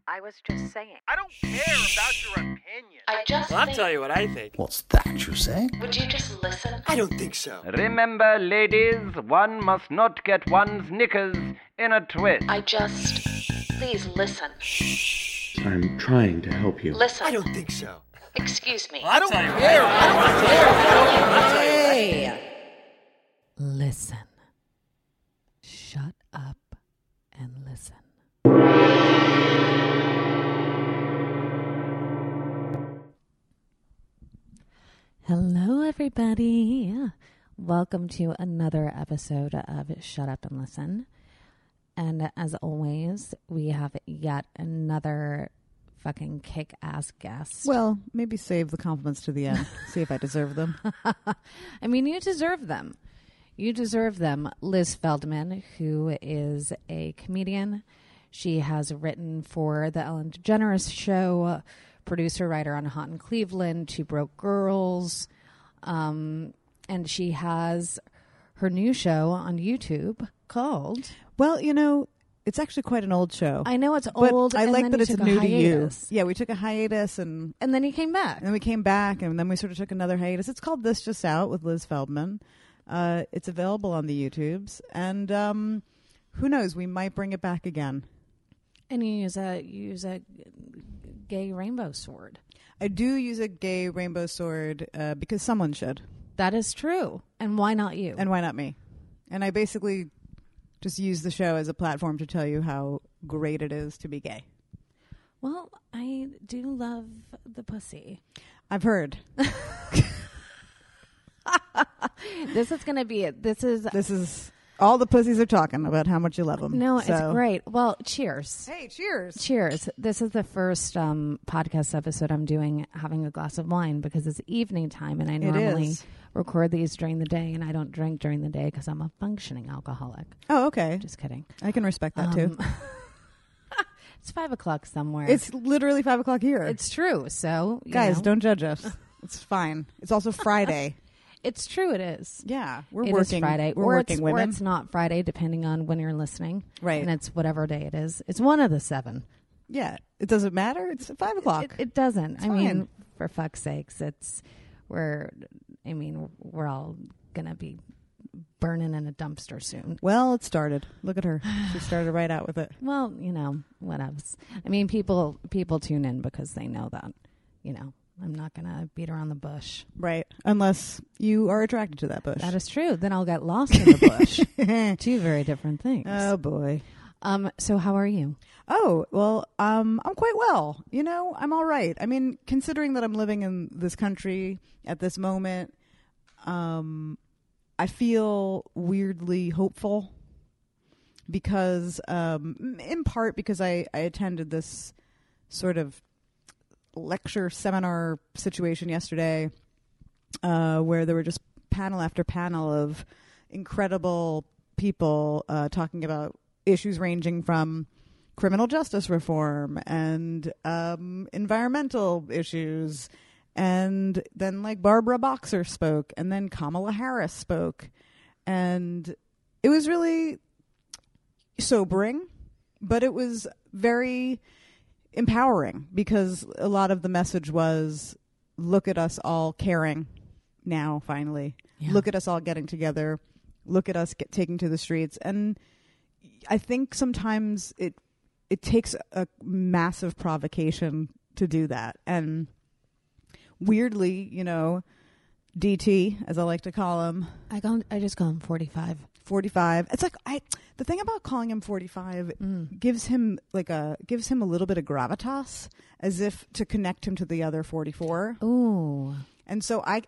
I was just saying. I don't care about your opinion. Well, I'll tell you what I think. What's that you say? Would you just listen? I don't think so. Remember, ladies, one must not get one's knickers in a twist. Please listen. I'm trying to help you. Listen. I don't think so. Excuse me. Well, I don't care. I'll tell you. Hey! Listen. Shut up and listen. Hello, everybody. Welcome to another episode of Shut Up and Listen. And as always, we have yet another fucking kick-ass guest. Well, maybe save the compliments to the end. See if I deserve them. I mean, you deserve them. You deserve them. Liz Feldman, who is a comedian. She has written for The Ellen DeGeneres Show, producer, writer on Hot in Cleveland, Two Broke Girls. And she has her new show on YouTube called... Well, you know, it's actually quite an old show. I know it's but old. I and like then that you it's took a new to you. hiatus. Yeah, we took a hiatus and then you came back. then we came back and then we sort of took another hiatus. It's called This Just Out with Liz Feldman. It's available on the YouTubes. And who knows, we might bring it back again. And you use a gay rainbow sword. I do use a gay rainbow sword because someone should. That is true. And why not you? And why not me? And I basically just use the show as a platform to tell you how great it is to be gay. Well, I do love the pussy. I've heard. This is going to be it. This is all the pussies are talking about how much you love them. No, it's great. Well, cheers. Hey, cheers. Cheers. This is the first podcast episode I'm doing having a glass of wine because it's evening time and I normally record these during the day and I don't drink during the day because I'm a functioning alcoholic. Oh, okay. Just kidding. I can respect that too. It's 5:00 somewhere. It's literally 5:00 here. It's true. So, guys, don't judge us. It's fine. It's also Friday. It's true. It is. Yeah, we're It working. is Friday. We're or working women. Or it's not Friday, depending on when you're listening. Right. And it's whatever day it is. It's one of the 7. Yeah, it doesn't matter. It's 5:00. It doesn't. It's I fine. mean, for fuck's sakes, we're all gonna be burning in a dumpster soon. Well, it started. Look at her. She started right out with it. Well, whatevs. I mean, people tune in because they know that, I'm not going to beat around the bush. Right. Unless you are attracted to that bush. That is true. Then I'll get lost in the bush. Two very different things. Oh, boy. So how are you? Oh, well, I'm quite well. I'm all right. I mean, considering that I'm living in this country at this moment, I feel weirdly hopeful because, in part because I attended this sort of lecture seminar situation yesterday where there were just panel after panel of incredible people talking about issues ranging from criminal justice reform and environmental issues. And then Barbara Boxer spoke and then Kamala Harris spoke. And it was really sobering, but it was very empowering because a lot of the message was, look at us all caring now, finally. Yeah. Look at us all getting together. Look at us taking to the streets. And I think sometimes it takes a massive provocation to do that. And weirdly, DT, as I like to call him. I just call him 45. 45. It's the thing about calling him 45 gives him a little bit of gravitas, as if to connect him to the other 44. Ooh. And so I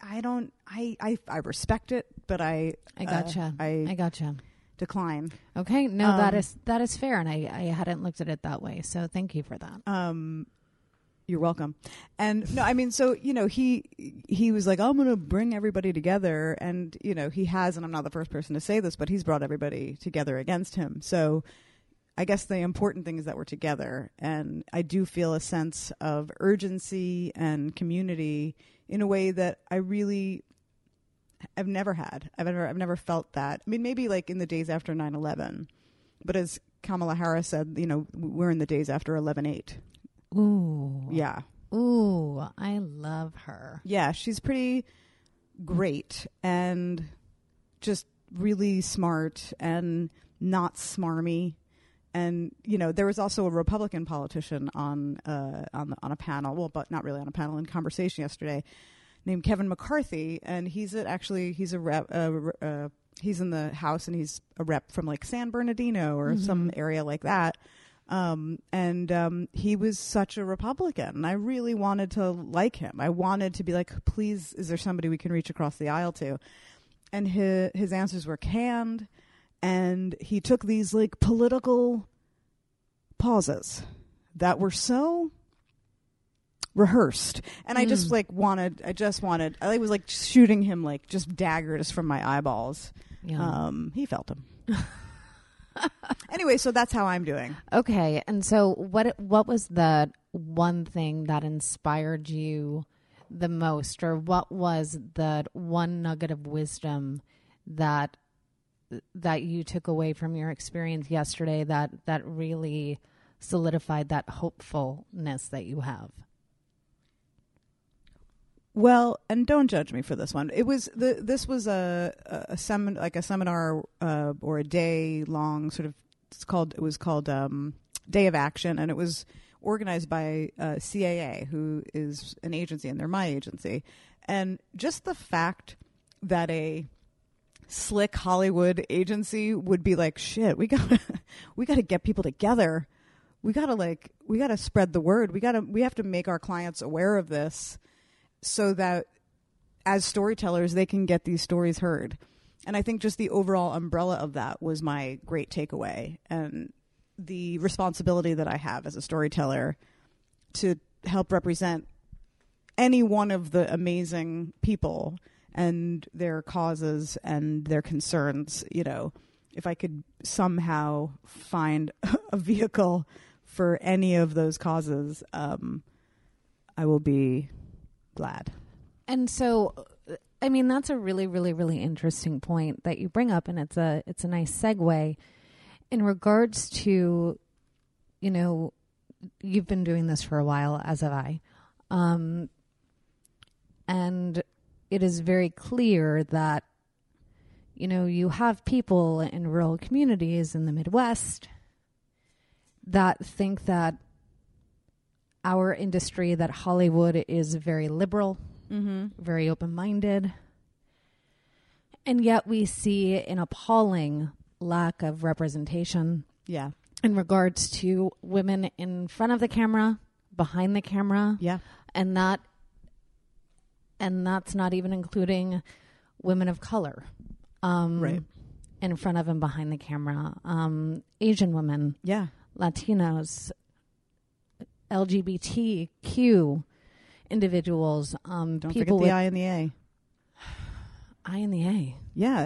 respect it, but I gotcha. I gotcha. Decline. Okay. No, that is fair, and I hadn't looked at it that way. So thank you for that. You're welcome. And no, I mean, so, he was like, I'm going to bring everybody together. And, he has, and I'm not the first person to say this, but he's brought everybody together against him. So I guess the important thing is that we're together. And I do feel a sense of urgency and community in a way that I've never had. I've never felt that. I mean, maybe in the days after 9/11, but as Kamala Harris said, we're in the days after 11/8. Ooh. Yeah. Ooh, I love her. Yeah, she's pretty great and just really smart and not smarmy. And there was also a Republican politician on a panel, well, but not really on a panel, in conversation yesterday, named Kevin McCarthy, and he's a rep. He's in the House, and he's a rep from like San Bernardino or some area like that. He was such a Republican, and I really wanted to like him. I wanted to be like, please, is there somebody we can reach across the aisle to? And his answers were canned, and he took these like political pauses that were so rehearsed, and I was like shooting him like just daggers from my eyeballs. Yeah. He felt them. Anyway, so that's how I'm doing. Okay, and so what was the one thing that inspired you the most, or what was the one nugget of wisdom that you took away from your experience yesterday that really solidified that hopefulness that you have? Well, and don't judge me for this one. It was this was a seminar or a day long sort of. It was called Day of Action, and it was organized by CAA, who is an agency, and they're my agency. And just the fact that a slick Hollywood agency would be like, shit, we gotta get people together. We gotta spread the word. We have to make our clients aware of this, so that as storytellers, they can get these stories heard. And I think just the overall umbrella of that was my great takeaway, and the responsibility that I have as a storyteller to help represent any one of the amazing people and their causes and their concerns. If I could somehow find a vehicle for any of those causes, I will be glad. And so, I mean, that's a really, really, really interesting point that you bring up, and it's a nice segue in regards to, you've been doing this for a while, as have I, and it is very clear that, you have people in rural communities in the Midwest that think that our industry, that Hollywood is very liberal, very open-minded, and yet we see an appalling lack of representation in regards to women in front of the camera, behind the camera, and that's not even including women of color, right, in front of and behind the camera, Asian women, Latinos, LGBTQ individuals, don't people forget with the I and the A. I and the A. Yeah,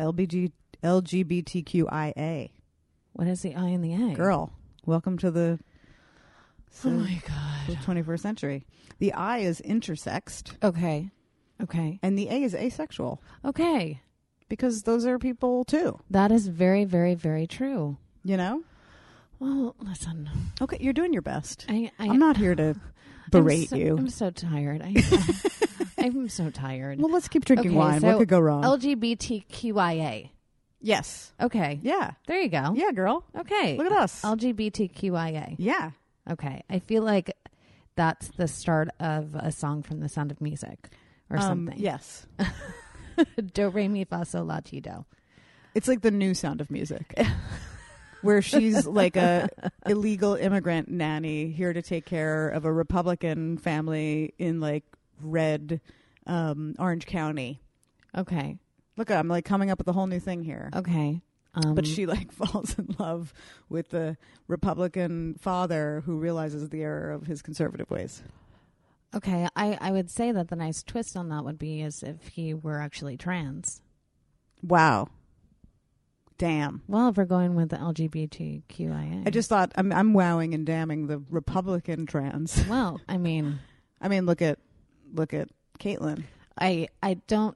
LGBTQIA. What is the I and the A? Girl, welcome to the Oh my God. the 21st century. The I is intersexed. Okay. And the A is asexual. Okay. Because those are people too. That is very, very, very true. Well, listen. Okay, you're doing your best. I'm not here to berate you. I'm so tired. I'm so tired. Well, let's keep drinking wine. What could go wrong? LGBTQIA. Yes. Okay. Yeah. There you go. Yeah, girl. Okay. Look at us. LGBTQIA. Yeah. Okay. I feel like that's the start of a song from The Sound of Music or something. Yes. Do, re, mi, fa, sol, la, ti, do. It's like the new Sound of Music. Where she's like a illegal immigrant nanny here to take care of a Republican family in like red Orange County. Okay. Look, I'm like coming up with a whole new thing here. Okay. But she like falls in love with the Republican father who realizes the error of his conservative ways. Okay. I would say that the nice twist on that would be as if he were actually trans. Wow. Damn. Well, if we're going with the LGBTQIA. I just thought I'm wowing and damning the Republican trans. Well, I mean, look at Caitlyn. I don't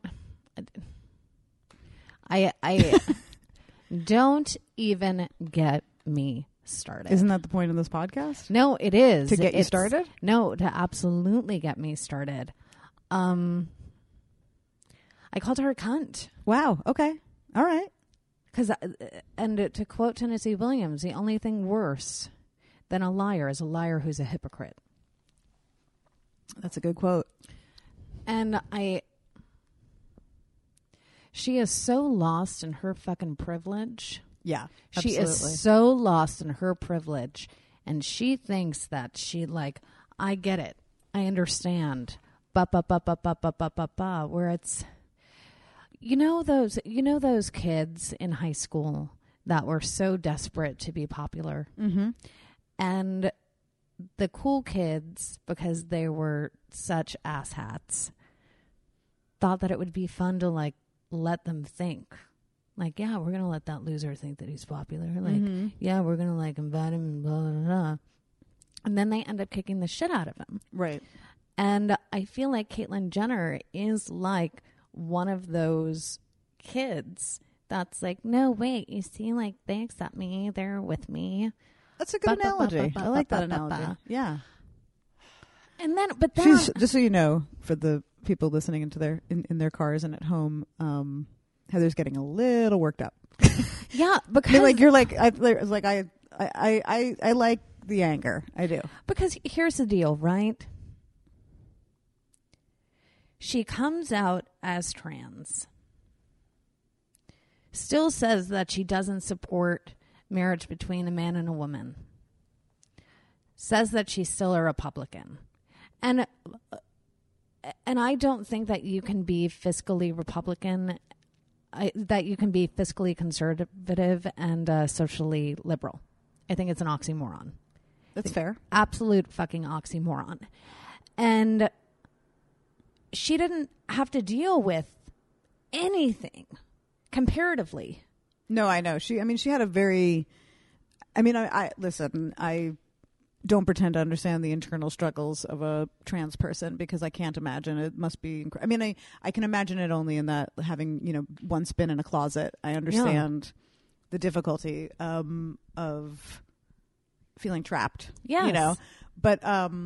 don't even get me started. Isn't that the point of this podcast? No, it is. To get you It's- started? No, to absolutely get me started. I called her a cunt. Wow. Okay. All right. Because, and to quote Tennessee Williams, the only thing worse than a liar is a liar who's a hypocrite. That's a good quote. And she is so lost in her fucking privilege. Yeah. She Absolutely. is so lost in her privilege. And she thinks that I get it. I understand. Where it's, those kids in high school that were so desperate to be popular. Mm-hmm. And the cool kids, because they were such asshats, thought that it would be fun to let them think. Yeah, we're going to let that loser think that he's popular. Yeah, we're going to invite him and blah, blah, blah. And then they end up kicking the shit out of him. Right. And I feel like Caitlyn Jenner is one of those kids that's no, wait, you see, they accept me. They're with me. That's a good analogy. I like that analogy. Yeah. And then, but then She's, just so you know, for the people listening into in their cars and at home, Heather's getting a little worked up. yeah, because you're I like the anger. I do. Because here's the deal, right? She comes out as trans. Still says that she doesn't support marriage between a man and a woman. Says that she's still a Republican. And I don't think that you can be fiscally Republican, that you can be fiscally conservative and socially liberal. I think it's an oxymoron. That's fair. Absolute fucking oxymoron. And she didn't have to deal with anything comparatively. No, I know. She had a very, I listen, I don't pretend to understand the internal struggles of a trans person because I can't imagine. It must be, I can imagine it only in that having, once been in a closet. I understand the difficulty of feeling trapped. Yes. But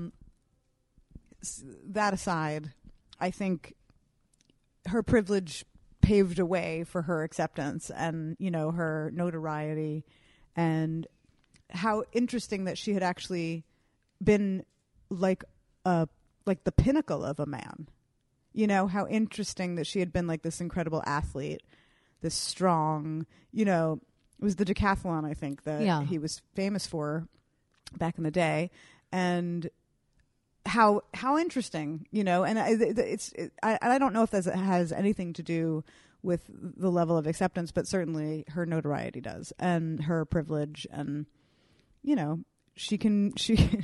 that aside, I think her privilege paved a way for her acceptance and, her notoriety, and how interesting that she had actually been the pinnacle of a man. How interesting that she had been this incredible athlete, this strong, it was the decathlon, I think, that he was famous for back in the day. And how interesting, and I don't know if that has anything to do with the level of acceptance, but certainly her notoriety does, and her privilege, and she can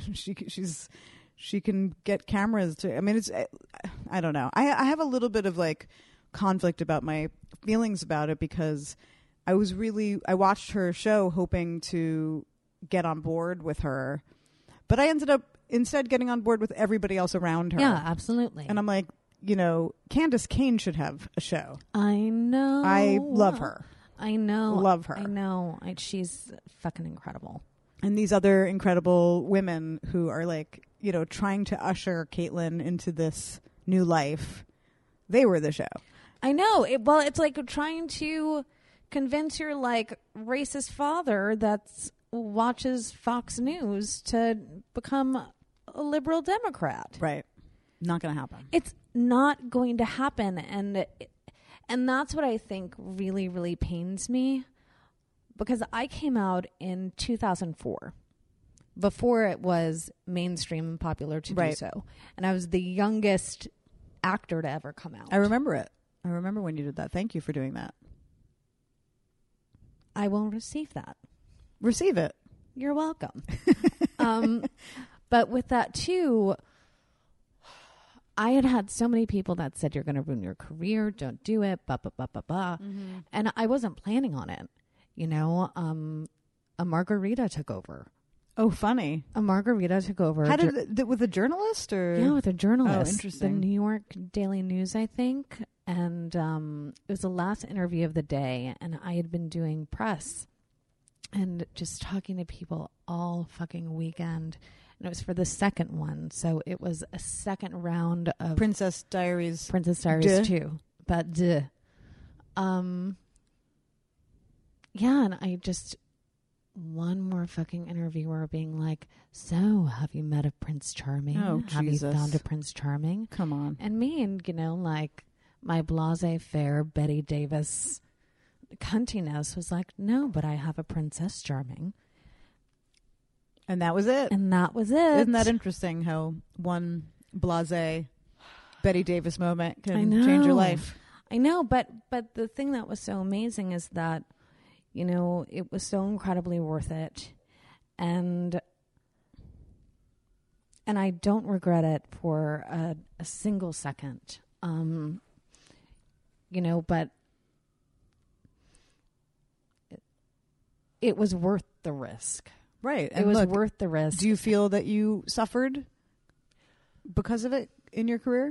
get cameras to. I don't know. I have a little bit of conflict about my feelings about it because I watched her show hoping to get on board with her, but I ended up instead getting on board with everybody else around her. Yeah, absolutely. And I'm like, Candace Cain should have a show. I know. I love her. I know. Love her. I know. She's fucking incredible. And these other incredible women who are trying to usher Caitlyn into this new life, they were the show. I know. It's like trying to convince your racist father that watches Fox News to become a liberal Democrat. Right. Not going to happen. It's not going to happen. And that's what I think really, really pains me, because I came out in 2004 before it was mainstream and popular to do so. And I was the youngest actor to ever come out. I remember it. I remember when you did that. Thank you for doing that. I will receive that. Receive it. You're welcome. But with that too, I had so many people that said, you're going to ruin your career. Don't do it. Blah, blah, blah, blah, blah. Mm-hmm. And I wasn't planning on it. A margarita took over. Oh, funny. A margarita took over. How did with a journalist or? Yeah, with a journalist. Oh, interesting. The New York Daily News, I think. And it was the last interview of the day. And I had been doing press and just talking to people all fucking weekend. And it was for the second one. So it was a second round of Princess Diaries. Princess Diaries 2. But yeah, and I just, one more fucking interviewer being like, so have you met a Prince Charming? Oh, have Jesus. you found a Prince Charming? Come on. And me, and like my blasé-faire Betty Davis cuntiness was like, no, but I have a Princess Charming. And that was it. And that was it. Isn't that interesting how one blasé Betty Davis moment I can know. change your life? I know, but the thing that was so amazing is that, it was so incredibly worth it. And I don't regret it for a single second. But it was worth the risk. Right. It was worth the risk. Do you feel that you suffered because of it in your career?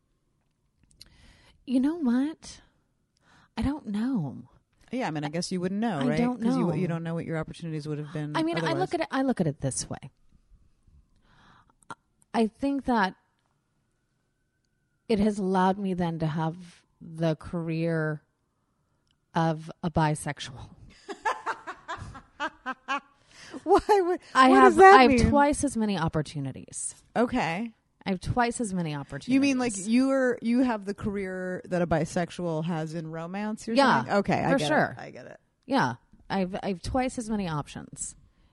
You know what? I don't know. Yeah, I mean, I guess you wouldn't know, I right? don't know. Because you don't know what your opportunities would have been. I mean, otherwise. I look at it this way. I think that it has allowed me then to have the career of a bisexual. Why? What I does have that mean? twice as many opportunities. Okay. I have twice as many opportunities. You mean like you have the career that a bisexual has in romance? You're Yeah, saying? Okay, I for get sure. It. I get it. Yeah, I've twice as many options.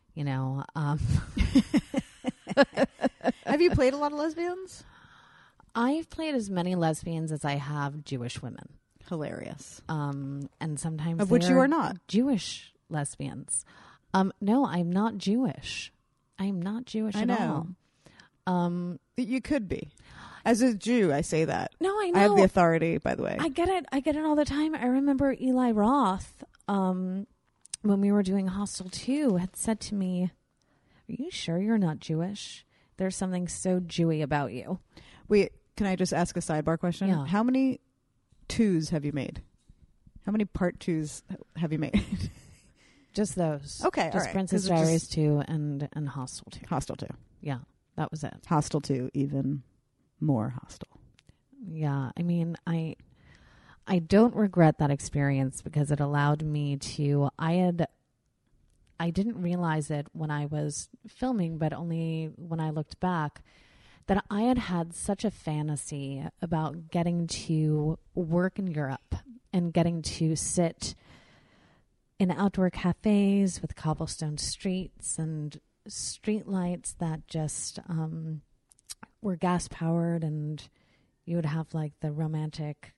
Have you played a lot of lesbians? I've played as many lesbians as I have Jewish women. Hilarious. And sometimes Of which you are not. Jewish lesbians. No, I'm not Jewish. I'm not Jewish at all. You could be. As a Jew, I say that. No, I know. I have the authority, by the way. I get it. I get it all the time. I remember Eli Roth, when we were doing Hostel 2, had said to me, "Are you sure you're not Jewish? There's something so Jewy about you." Wait, can I just ask a sidebar question? Yeah. How many twos have you made? How many part twos have you made? Just those. Okay, all Just right. Princess 'Cause it Diaries just- 2 and Hostel 2. Hostel 2. Yeah, that was it. Hostel 2, even more hostile. Yeah, I mean, I don't regret that experience because it allowed me to. I didn't realize it when I was filming, but only when I looked back, that I had such a fantasy about getting to work in Europe and getting to sit in outdoor cafes with cobblestone streets and street lights that just were gas powered, and you would have like the romantic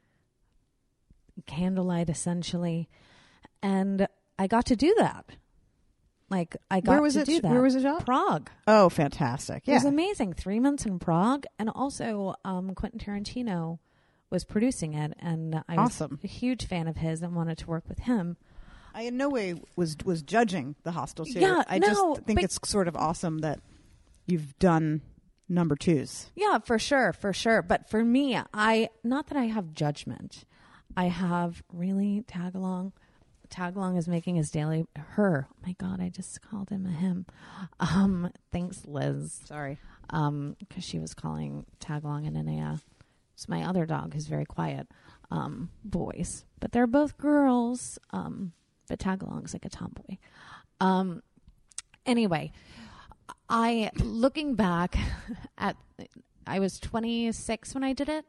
candlelight essentially. And I got to do that. Like I got to do that. Where was it shot? Prague. Oh, fantastic. It Yeah. was amazing. 3 months in Prague. And also Quentin Tarantino was producing it, and I was Awesome. a huge fan of his and wanted to work with him. I in no way was judging the Hostel 2. Yeah, I no, just think but- it's sort of awesome that you've done number twos. Yeah, for sure. But for me, not that I have judgment. I have really Tagalong. Tagalong is making his daily her. Oh my God, I just called him a him. Thanks, Liz. Sorry. Because she was calling Tagalong and Enea. It's my other dog who's very quiet. Boys, but they're both girls. But Tagalong's like a tomboy. Anyway, looking back at, I was 26 when I did it.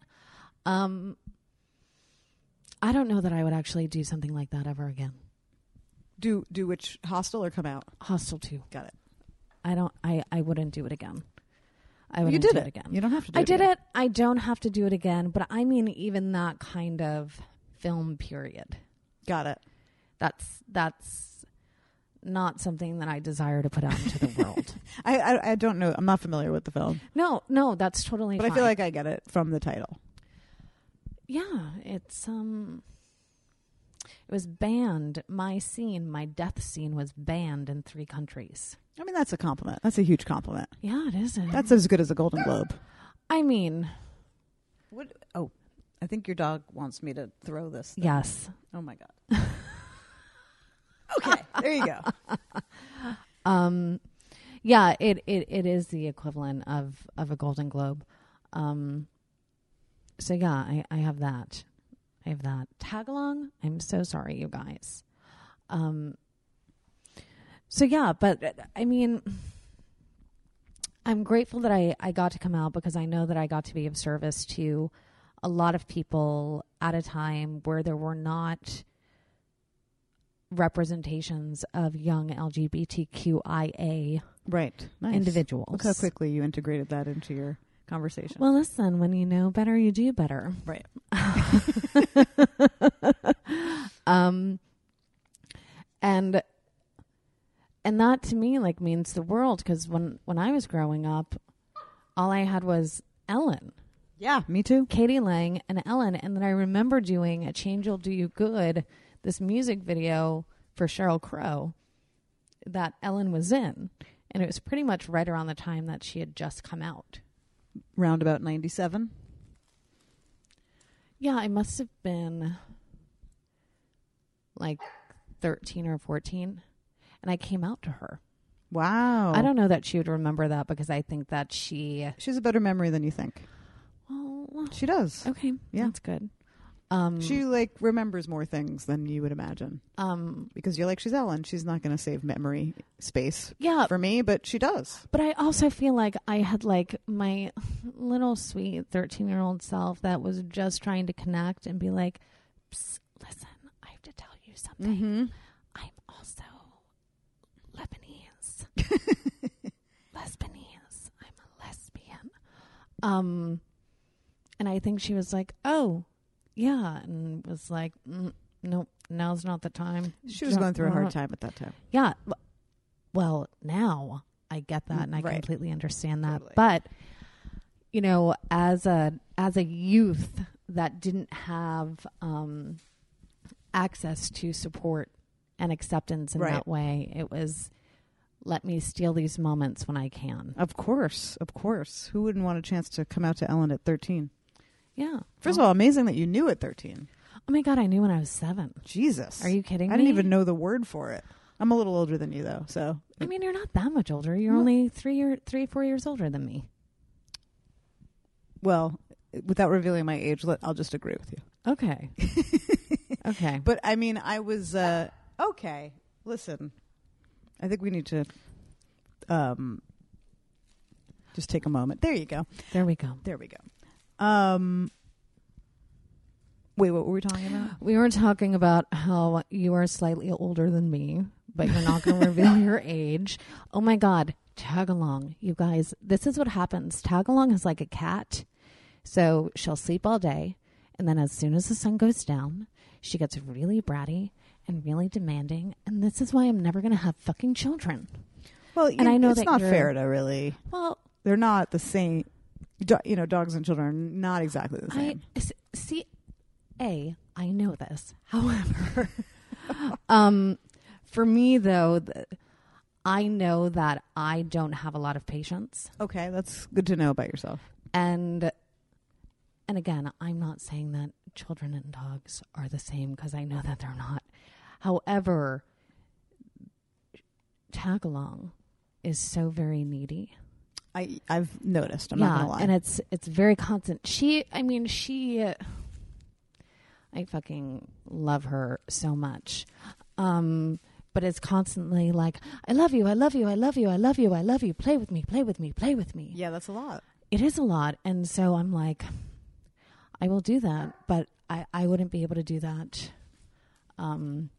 I don't know that I would actually do something like that ever again. Do which Hostel or Come Out? Hostel 2. Got it. I wouldn't do it again. I You wouldn't did do it again. You don't have to do I it did again. it. I don't have to do it again. But I mean, even that kind of film period. Got it. That's not something that I desire to put out into the world. I don't know. I'm not familiar with the film. No, that's totally But fine. I feel like I get it from the title. Yeah, it's it was banned. My death scene was banned in 3 countries. I mean, that's a compliment. That's a huge compliment. Yeah, it is. That's as good as a Golden Globe. I mean, What? Oh, I think your dog wants me to throw this thing. yes. Oh my God. Okay. There you go. Yeah, it is the equivalent of a Golden Globe. So yeah, I have that. I have that. Tag along. I'm so sorry, you guys. So yeah, but I mean, I'm grateful that I got to come out because I know that I got to be of service to a lot of people at a time where there were not representations of young LGBTQIA Right. Nice. individuals. Look how quickly you integrated that into your conversation. Well, listen, when you know better, you do better. Right. And that to me like means the world because when I was growing up, all I had was Ellen, Yeah, me too. Katie Lang, and Ellen, and then I remember doing "A Change Will Do You Good," this music video for Sheryl Crow that Ellen was in, and it was pretty much right around the time that she had just come out. Round about 97. Yeah, I must have been like 13 or 14, and I came out to her. Wow. I don't know that she would remember that because I think that she She has a better memory than you think. well, She does. okay, Yeah. that's good. She like remembers more things than you would imagine. Because you're like, she's Ellen. She's not going to save memory space Yeah, for me, but she does. but I also feel like I had like my little sweet 13-year-old self that was just trying to connect and be like, "Psst, listen, I have to tell you something. Mm-hmm. I'm also Lebanese. Lesbianese. I'm a lesbian." And I think she was like, "Oh, yeah," and was like, "Nope, now's not the time." She was going through a hard time at that time. Yeah. Well, now I get that and I Right. completely understand that. Totally. But you know, as a youth that didn't have access to support and acceptance in Right. that way, it was let me steal these moments when I can. Of course. Of course. Who wouldn't want a chance to come out to Ellen at 13? Yeah. First of all, amazing that you knew at 13. Oh my God, I knew when I was 7. Jesus. Are you kidding me? I didn't even know the word for it. I'm a little older than you, though. So I mean, you're not that much older. You're No. only 4 years older than me. well, without revealing my age, I'll just agree with you. Okay. Okay. But I mean, I was okay. Listen, I think we need to just take a moment. There you go. There we go. There we go. Wait, what were we talking about? We were talking about how you are slightly older than me, but you're not going to reveal your age. Oh my God. Tag along. You guys, this is what happens. Tag along is like a cat. So she'll sleep all day. And then as soon as the sun goes down, she gets really bratty and really demanding. And this is why I'm never going to have fucking children. Well, And I know it's that not you're- fair to really. Well, They're not the same. Dogs and children are not exactly the same. I know this. However, for me though, I know that I don't have a lot of patience. Okay, that's good to know about yourself. And again, I'm not saying that children and dogs are the same because I know that they're not. However, Tagalong is so very needy. I've noticed. I'm not gonna lie. And it's very constant. I fucking love her so much. But it's constantly like, I love you, I love you, I love you, I love you, I love you. Play with me, play with me, play with me. Yeah, that's a lot. It is a lot. And so I'm like, I will do that, but I wouldn't be able to do that. I'm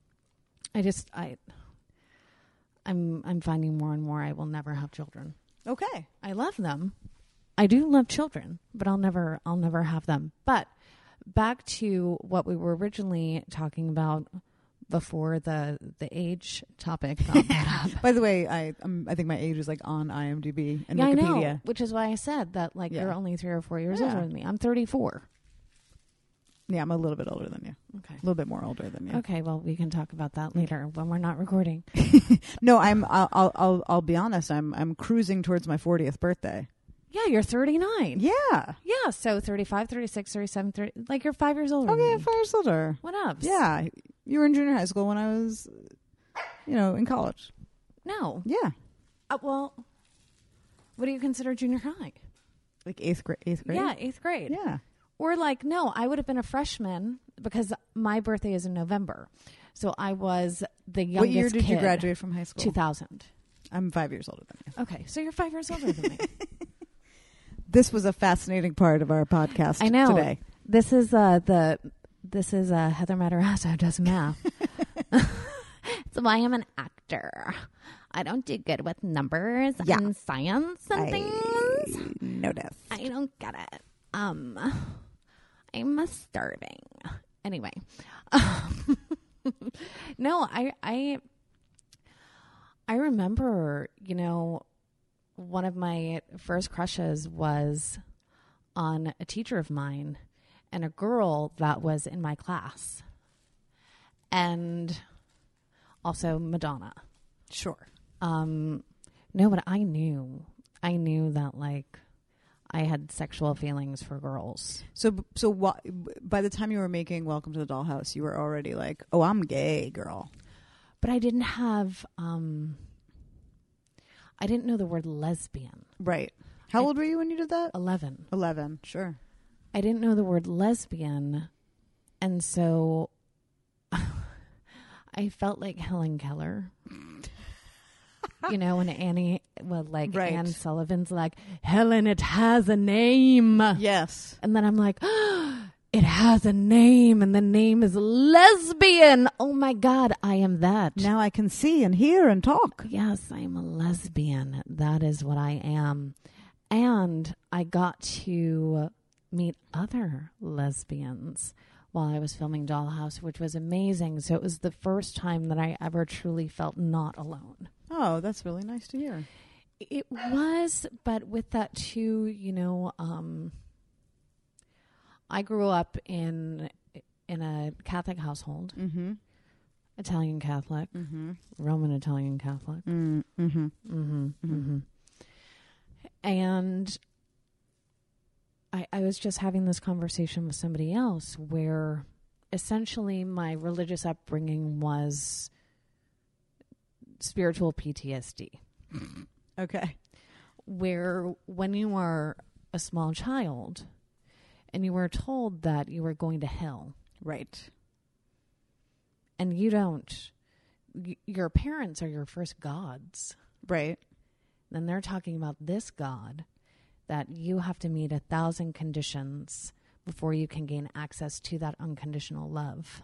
finding more and more I will never have children. Okay. I love them. I do love children, but I'll never have them. But back to what we were originally talking about before the age topic got brought up. By the way, I think my age is like on IMDb and Yeah, I Wikipedia. know, which is why I said that Yeah. you're only 3 or 4 years Yeah. older than me. I'm 34. Yeah, I'm a little bit older than you. Okay. A little bit more older than you. Okay, well, we can talk about that later when we're not recording. No, I'll be honest. I'm cruising towards my 40th birthday. Yeah, you're 39. Yeah. Yeah, so 35, 36, 37, 30, like you're 5 years older Okay, than me. 5 years older. What up? Yeah, you were in junior high school when I was in college. No. Yeah. Well, what do you consider junior high? Like eighth grade? Yeah, 8th grade. Yeah. Or like, no, I would have been a freshman because my birthday is in November. So I was the youngest What year did you kid. graduate from high school? 2000. I'm 5 years older than you. Okay, so you're 5 years older than me. This was a fascinating part of our podcast I know. today. This is Heather Matarazzo does math. That's why I'm an actor. I don't do good with numbers and science and things. Notice. I don't get it. I'm starving. Anyway. No, I remember, one of my first crushes was on a teacher of mine and a girl that was in my class. And also Madonna. Sure. No, but I knew that like I had sexual feelings for girls. So by the time you were making Welcome to the Dollhouse, you were already like, oh, I'm gay, girl. But I didn't have, I didn't know the word lesbian. Right. How old were you when you did that? 11. 11, sure. I didn't know the word lesbian. And so I felt like Helen Keller. When Annie, Right. Anne Sullivan's like, Helen, it has a name. Yes. And then I'm like, it has a name, and the name is lesbian. Oh my God, I am that. Now I can see and hear and talk. Yes, I am a lesbian. That is what I am. And I got to meet other lesbians while I was filming Dollhouse, which was amazing. So it was the first time that I ever truly felt not alone. Oh, that's really nice to hear. It was, but with that too, I grew up in a Catholic household, Italian Catholic, Roman Italian Catholic, and I was just having this conversation with somebody else where essentially my religious upbringing was spiritual PTSD. Okay. Where when you are a small child and you were told that you were going to hell. Right. And you don't. Your parents are your first gods. Right. Then they're talking about this God that you have to meet 1,000 conditions before you can gain access to that unconditional love.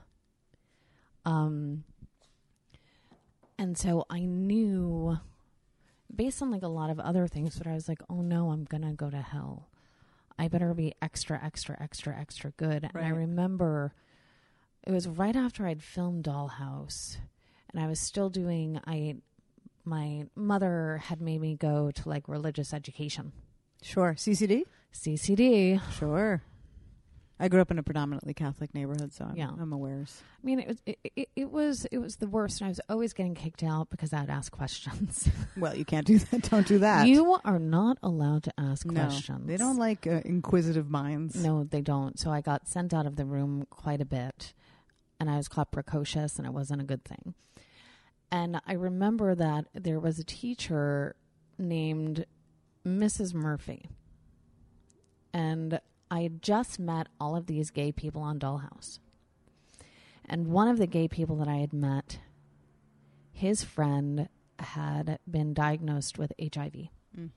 And so I knew, based on like a lot of other things, but I was like, oh no, I'm going to go to hell. I better be extra, extra, extra, extra good. Right. And I remember it was right after I'd filmed Dollhouse, and I was still doing, my mother had made me go to like religious education. Sure. CCD? CCD. Sure. I grew up in a predominantly Catholic neighborhood, so Yeah. I'm aware. I mean, it was the worst, and I was always getting kicked out because I'd ask questions. Well, you can't do that. Don't do that. You are not allowed to ask questions. They don't like inquisitive minds. No, they don't. So I got sent out of the room quite a bit, and I was caught precocious, and it wasn't a good thing. And I remember that there was a teacher named Mrs. Murphy, and I had just met all of these gay people on Dollhouse. And one of the gay people that I had met, his friend had been diagnosed with HIV.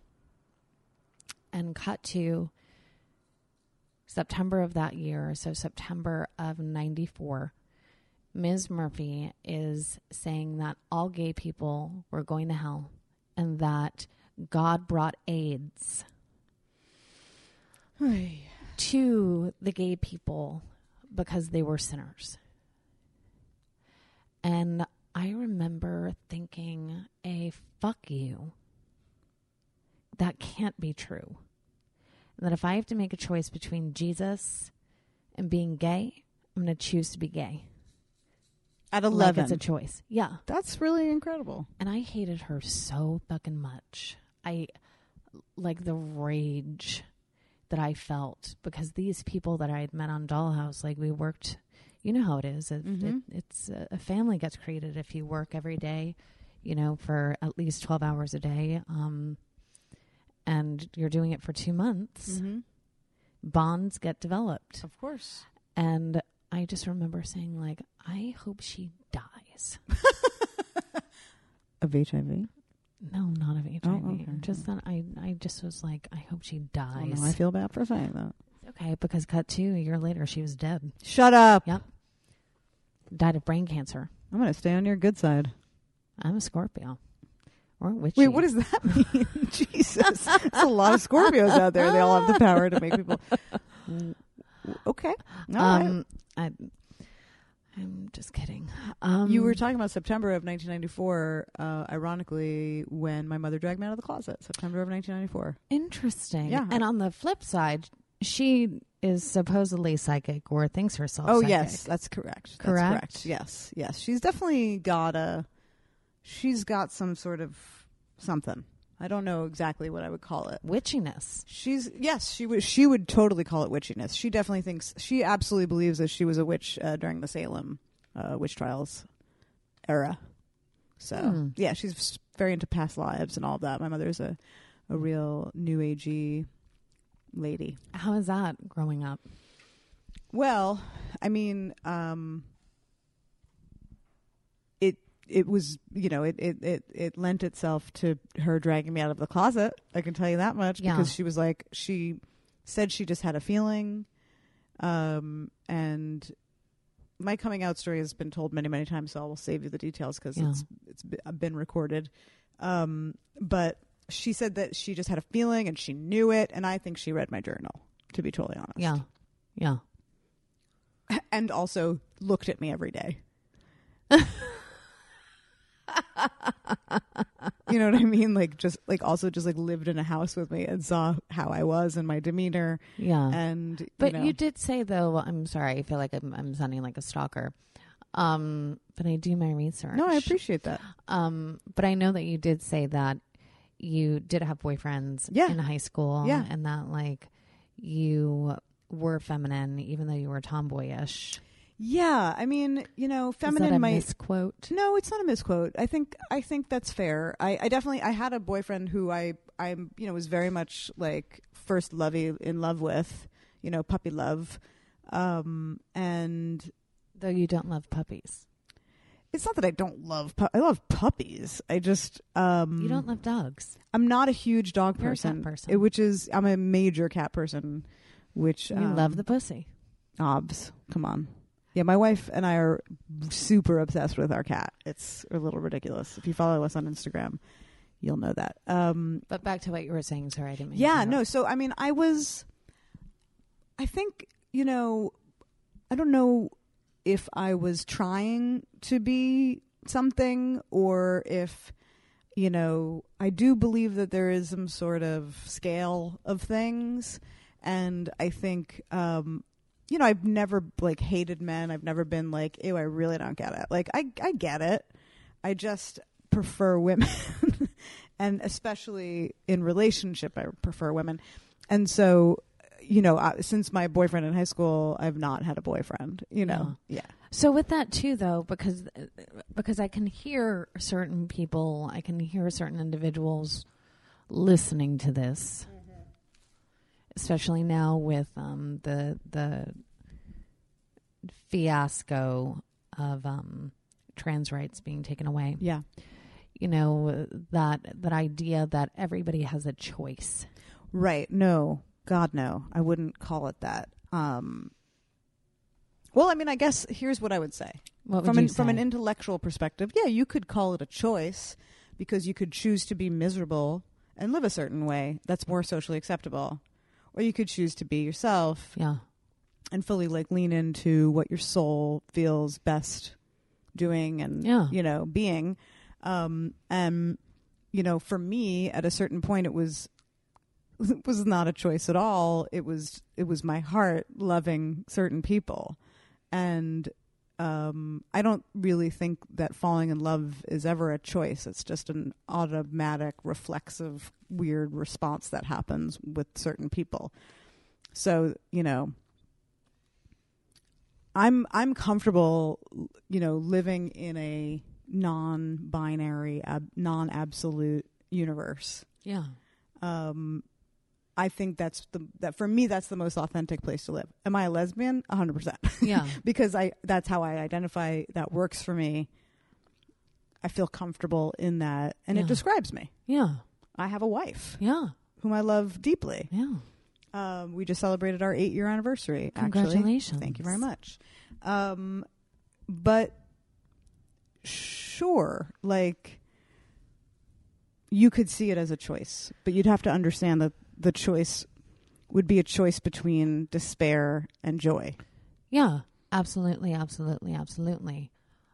And cut to September of that year, so September of 94, Ms. Murphy is saying that all gay people were going to hell and that God brought AIDS to the gay people because they were sinners. And I remember thinking, fuck you. That can't be true. And that if I have to make a choice between Jesus and being gay, I'm going to choose to be gay. At 11. Like it's a choice. Yeah. That's really incredible. And I hated her so fucking much. Like the rage that I felt because these people that I had met on Dollhouse, like we worked you know how it is. It's a family gets created if you work every day, for at least 12 hours a day. And you're doing it for 2 months. Bonds get developed. Of course. And I just remember saying, like, I hope she dies. Of HIV? No, not of HIV. Oh, okay. Just that I just was like, I hope she dies. Oh, no, I feel bad for saying that. Okay, because cut to a year later, she was dead. Shut up. Yep. Died of brain cancer. I'm going to stay on your good side. I'm a Scorpio. Or witchy. Wait, what does that mean? Jesus. There's a lot of Scorpios out there. They all have the power to make people... Okay. All right. I'm just kidding. You were talking about September of 1994, ironically, when my mother dragged me out of the closet. September of 1994. Interesting. Yeah. And on the flip side, she is supposedly psychic or thinks herself Oh, psychic. yes. That's correct. Correct? That's correct. Yes. Yes. She's definitely got she's got some sort of something. I don't know exactly what I would call it. Witchiness. She would totally call it witchiness. She definitely she absolutely believes that she was a witch during the Salem witch trials era. So yeah, she's very into past lives and all of that. My mother's a real new agey lady. How is that growing up? Well, I mean, it was, it lent itself to her dragging me out of the closet. I can tell you that much because she was like, she said she just had a feeling. And my coming out story has been told many, many times, so I will save you the details because it's been recorded. But she said that she just had a feeling and she knew it. And I think she read my journal, to be totally honest. Yeah. Yeah. And also looked at me every day. You know what I mean? Also lived in a house with me and saw how I was and my demeanor. Yeah. And but you did say, though, I'm sorry, I feel like I'm sounding like a stalker. But I do my research. No, I appreciate that. But I know that you did say that you did have boyfriends in high school. Yeah. And that you were feminine even though you were tomboyish. Yeah, I mean, feminine Is that a might misquote? No, it's not a misquote. I think that's fair. I definitely had a boyfriend who I was very much like first in love with, puppy love. And though you don't love puppies. It's not that I don't love I love puppies. I just you don't love dogs. I'm not a huge dog You're person. a cat person. I'm a major cat person, which you love the pussy. Obs. Come on. Yeah, my wife and I are super obsessed with our cat. It's a little ridiculous. If you follow us on Instagram, you'll know that. But back to what you were saying. Sorry, I didn't mean Yeah, to no. So, I mean, I think, I don't know if I was trying to be something or if, I do believe that there is some sort of scale of things. And I think, I've never hated men. I've never been like, ew, I really don't get it. I get it. I just prefer women. And especially in relationship, I prefer women. And so, since my boyfriend in high school, I've not had a boyfriend, Yeah. So with that too, though, because I can hear certain people, I can hear certain individuals listening to this. Especially now with the fiasco of trans rights being taken away. Yeah. That idea that everybody has a choice. Right. No. God, no. I wouldn't call it that. Well, I mean, I guess here's what I would say. What would you say? From an intellectual perspective, yeah, you could call it a choice because you could choose to be miserable and live a certain way that's more socially acceptable. Or you could choose to be yourself. Yeah. And fully lean into what your soul feels best doing and, being. For me, at a certain point, it was not a choice at all. It was my heart loving certain people. And I don't really think that falling in love is ever a choice. It's just an automatic, reflexive, weird response that happens with certain people. So, I'm comfortable, living in a non-binary, non-absolute universe. Yeah. I think that for me, that's the most authentic place to live. Am I a lesbian? 100%. Yeah. Because that's how I identify. That works for me. I feel comfortable in that, and it describes me. Yeah. I have a wife. Yeah. Whom I love deeply. Yeah. We just celebrated our 8-year anniversary. Congratulations. Actually. Thank you very much. But sure, like, you could see it as a choice, but you'd have to understand that the choice would be a choice between despair and joy. Yeah, absolutely, absolutely, absolutely.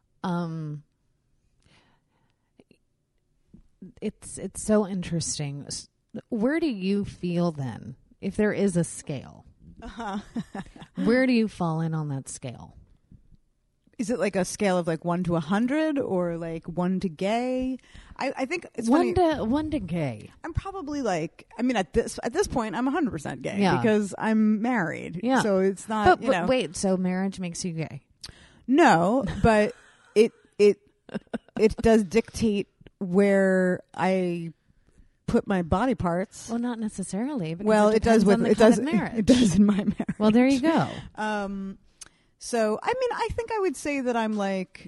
It's so interesting. Where do you feel then, if there is a scale? Where do you fall in on that scale? Is it like a scale of like 1 to 100 or like 1 to gay? I think it's one funny. to gay. I'm probably like, I mean, at this point, I'm 100% gay because I'm married. Yeah. So it's not, But wait, so marriage makes you gay? No, but it does dictate where I put my body parts. Well, not necessarily. Well, it does with marriage. It does in my marriage. Well, there you go. So, I mean, I think I would say that I'm like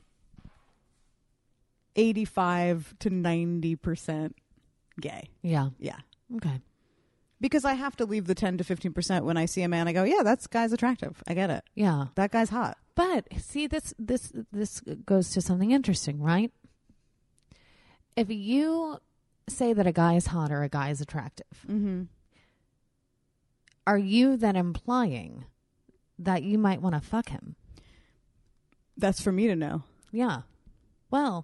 85 to 90% gay. Yeah. Yeah. Okay. Because I have to leave the 10 to 15% when I see a man. I go, yeah, that guy's attractive. I get it. Yeah. That guy's hot. But see, this goes to something interesting, right? If you say that a guy is hot or a guy is attractive, are you then implying that you might want to fuck him? That's for me to know. Yeah. Well,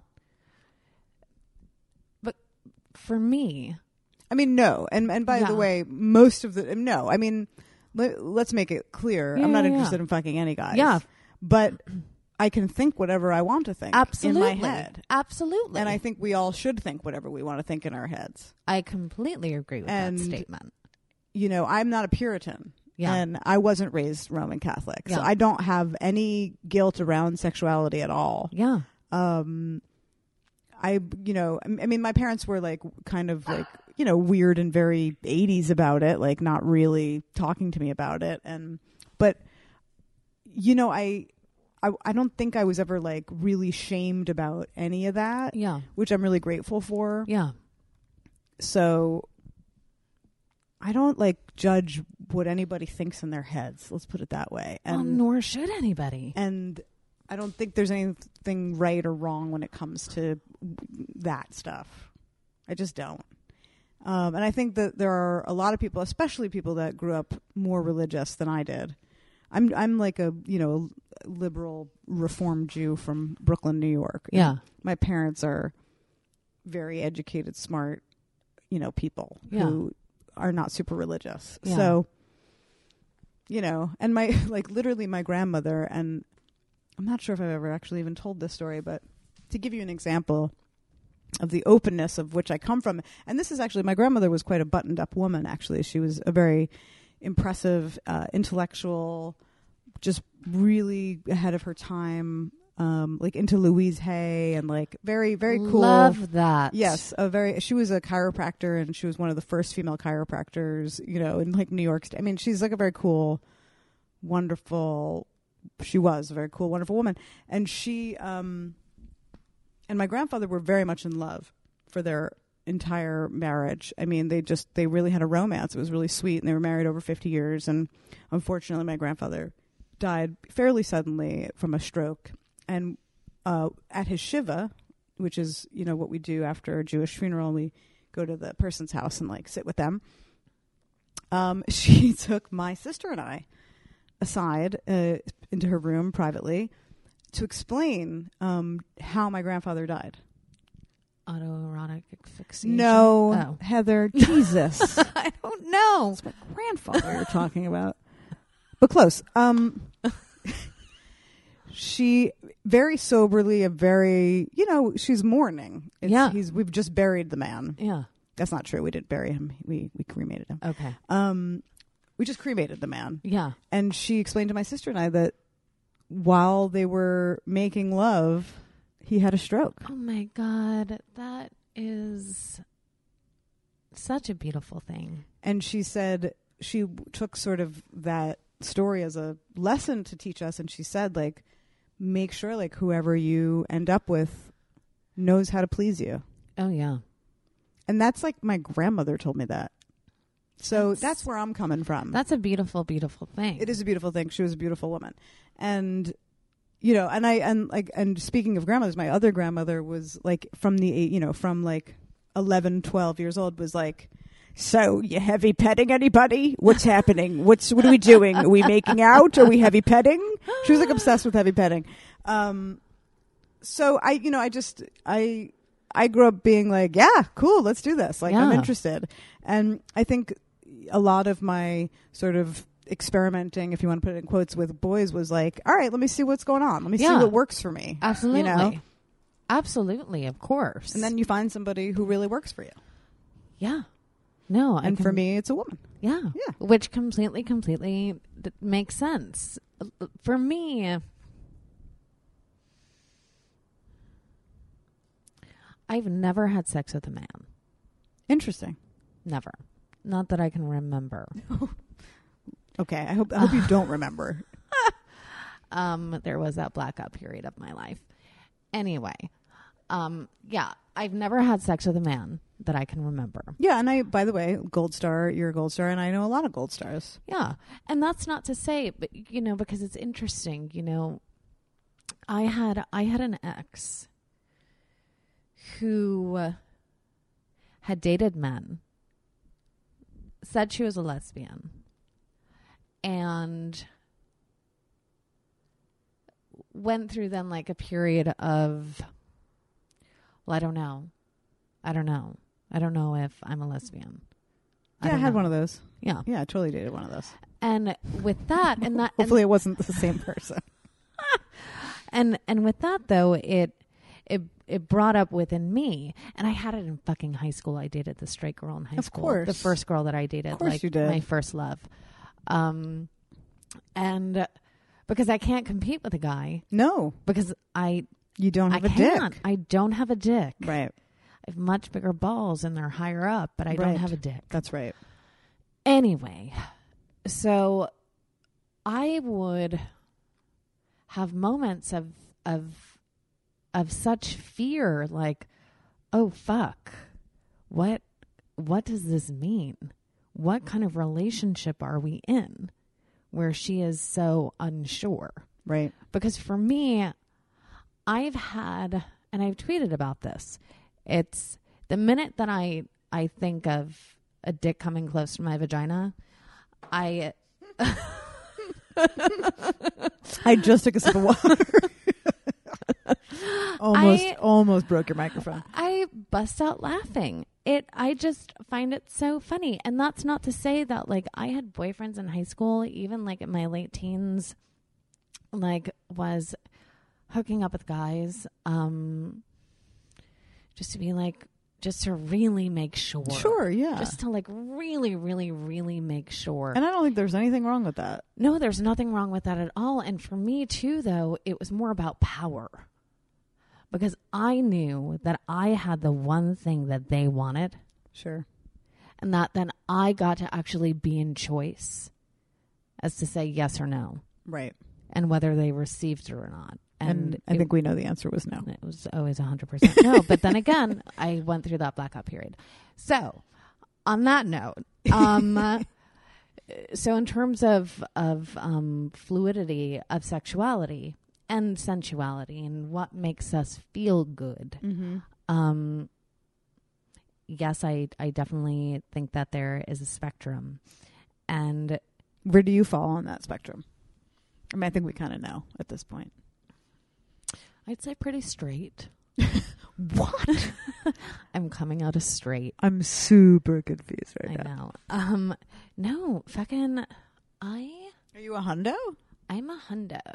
but for me, I mean, no. And by the way, most of the no. I mean, let's make it clear. I'm not interested in fucking any guys. Yeah. But I can think whatever I want to think absolutely. in my head. Absolutely. And I think we all should think whatever we want to think in our heads. I completely agree with that statement. I'm not a Puritan. Yeah. And I wasn't raised Roman Catholic. Yeah. So I don't have any guilt around sexuality at all. Yeah. I mean, my parents were like kind of like, weird and very 80s about it, like not really talking to me about it. But I don't think I was ever like really shamed about any of that. Yeah. Which I'm really grateful for. Yeah. So I don't like judge what anybody thinks in their heads. Let's put it that way. And nor should anybody. And I don't think there's anything right or wrong when it comes to that stuff. I just don't. And I think that there are a lot of people, especially people that grew up more religious than I did. I'm like a liberal Reformed Jew from Brooklyn, New York. Yeah. And my parents are very educated, smart, people who are not super religious. Yeah. So, and my literally my grandmother, and I'm not sure if I've ever actually even told this story, but to give you an example of the openness of which I come from, and this is actually, my grandmother was quite a buttoned up woman. Actually, she was a very impressive, intellectual, just really ahead of her time, like into Louise Hay and like very, very cool. Love that. Yes. She was a chiropractor, and she was one of the first female chiropractors, in like New York State. I mean, she's like a very cool, wonderful, she was a very cool, wonderful woman. And she, and my grandfather were very much in love for their entire marriage. I mean, they really had a romance. It was really sweet, and they were married over 50 years. And unfortunately, my grandfather died fairly suddenly from a stroke. And at his shiva, which is, what we do after a Jewish funeral, we go to the person's house and like sit with them. She took my sister and I aside into her room privately to explain how my grandfather died. Autoerotic asphyxiation? No, Heather, Jesus. I don't know. It's my grandfather you're talking about. But close. She very soberly, she's mourning. We've just buried the man. Yeah. That's not true. We didn't bury him. We cremated him. Okay. We just cremated the man. Yeah. And she explained to my sister and I that while they were making love, he had a stroke. Oh my God, that is such a beautiful thing. And she said she took sort of that story as a lesson to teach us. And she said, like, make sure like whoever you end up with knows how to please you. Oh, yeah. And that's like my grandmother told me that. So that's where I'm coming from. That's a beautiful, beautiful thing. It is a beautiful thing. She was a beautiful woman. And, you know, and speaking of grandmothers, my other grandmother was like from 11, 12 years old was like, so you heavy petting anybody? What's happening? What are we doing? Are we making out? Are we heavy petting? She was like obsessed with heavy petting. So I grew up being like, yeah, cool, let's do this. Like, I'm interested. And I think a lot of my sort of experimenting, if you want to put it in quotes, with boys was like, all right, let me see what's going on. Let me see what works for me. Absolutely. You know? Absolutely, of course. And then you find somebody who really works for you. Yeah. No. And for me, it's a woman. Yeah. Yeah. Which completely makes sense. For me, I've never had sex with a man. Interesting. Never. Not that I can remember. Okay. I hope you don't remember. There was that blackout period of my life. Anyway, I've never had sex with a man that I can remember. Yeah, and by the way, Gold Star, you're a Gold Star, and I know a lot of Gold Stars. Yeah, and that's not to say, but you know, because it's interesting. You know, I had an ex who had dated men, said she was a lesbian, and went through then like a period of, well, I don't know if I'm a lesbian. Yeah, I had one of those. Yeah. Yeah, I totally dated one of those. And with that, and that, hopefully it wasn't the same person. and with that though, it brought up within me, and I had it in fucking high school. I dated the straight girl in high school. Of course. The first girl that I dated. Of course you did. My first love. And because I can't compete with a guy. No. Because you don't have a dick. I don't have a dick. Right. I have much bigger balls and they're higher up, but I don't have a dick. That's right. Anyway, so I would have moments of such fear, like, oh fuck, what does this mean? What kind of relationship are we in where she is so unsure? Right. Because for me, I've had, and I've tweeted about this, it's the minute that I think of a dick coming close to my vagina, I just took a sip of water. almost broke your microphone. I bust out laughing. I just find it so funny. And that's not to say that, like, I had boyfriends in high school, even like in my late teens, like, was hooking up with guys, just to really make sure. Sure, yeah. Just to like really, really, really make sure. And I don't think there's anything wrong with that. No, there's nothing wrong with that at all. And for me too, though, it was more about power. Because I knew that I had the one thing that they wanted. Sure. And that then I got to actually be in choice as to say yes or no. Right. And whether they received it or not. And I think we know the answer was no. It was always 100% no. But then again, I went through that blackout period. So, on that note, so in terms of fluidity of sexuality and sensuality and what makes us feel good, yes, I definitely think that there is a spectrum. And where do you fall on that spectrum? I mean, I think we kind of know at this point. I'd say pretty straight. What? I'm coming out as straight. I'm super confused right now. I know. No, fucking Are you a hundo? I'm a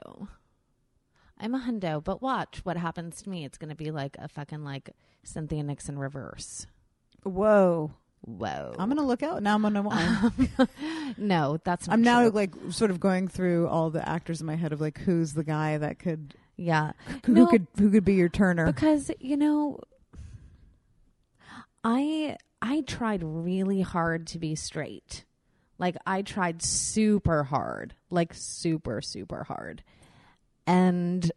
hundo, but watch what happens to me. It's going to be like a fucking like Cynthia Nixon reverse. Whoa. Whoa. I'm gonna look out now. I'm gonna. No, that's not I'm now true. like sort of going through all the actors in my head of like who's the guy that could Yeah. who could be your Turner. Because, I tried really hard to be straight. Like, I tried super hard. Like, super, super hard. And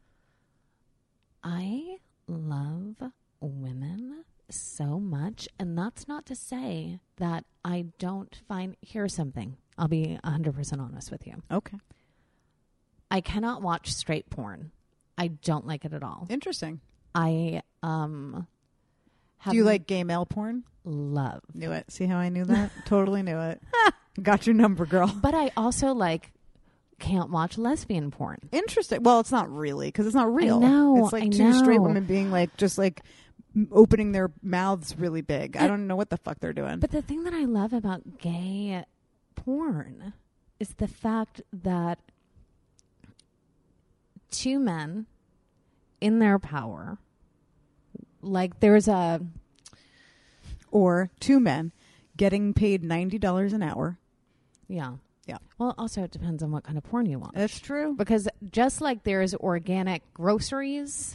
I love women so much. And that's not to say that I don't find... Here's something. I'll be 100% honest with you. Okay. I cannot watch straight porn. I don't like it at all. Interesting. I Do you like gay male porn? love. Knew it. See how I knew that? Totally knew it. Got your number, girl. But I also can't watch lesbian porn. Interesting. Well, it's not really because it's not real. I know, It's like I two straight know. women being just opening their mouths really big. I don't know what the fuck they're doing. But the thing that I love about gay porn is the fact that two men in their power, Or two men getting paid $90 an hour. yeah. Yeah. Well, also it depends on what kind of porn you want. That's true. Because just like there's organic groceries,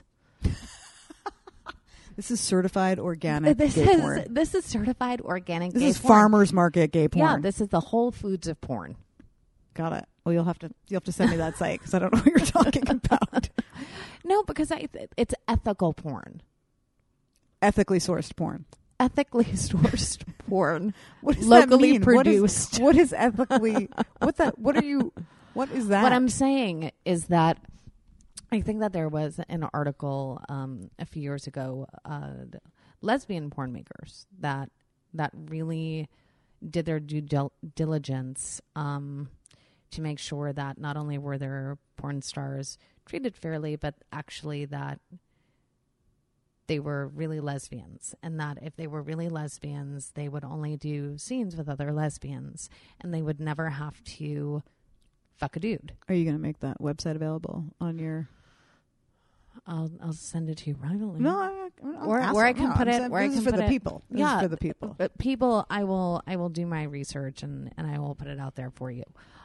This is certified organic this gay porn. is certified organic This gay is porn. farmers market gay porn. Yeah, this is the Whole Foods of porn. Got it. Well, you'll have to send me that site because I don't know what you're talking about. No, because it's ethical porn. Ethically sourced porn. Ethically sourced porn. What does Locally that mean? produced. What is ethically? What is that? What I'm saying is that I think that there was an article a few years ago, lesbian porn makers that really did their due diligence to make sure that not only were their porn stars treated fairly, but actually that they were really lesbians, and that if they were really lesbians, they would only do scenes with other lesbians, and they would never have to fuck a dude. Are you going to make that website available on your? I'll send it to you privately. No, or I can put it. Where I this can is for put the it. people. This Yeah, is for the people. But people, I will do my research and I will put it out there for you.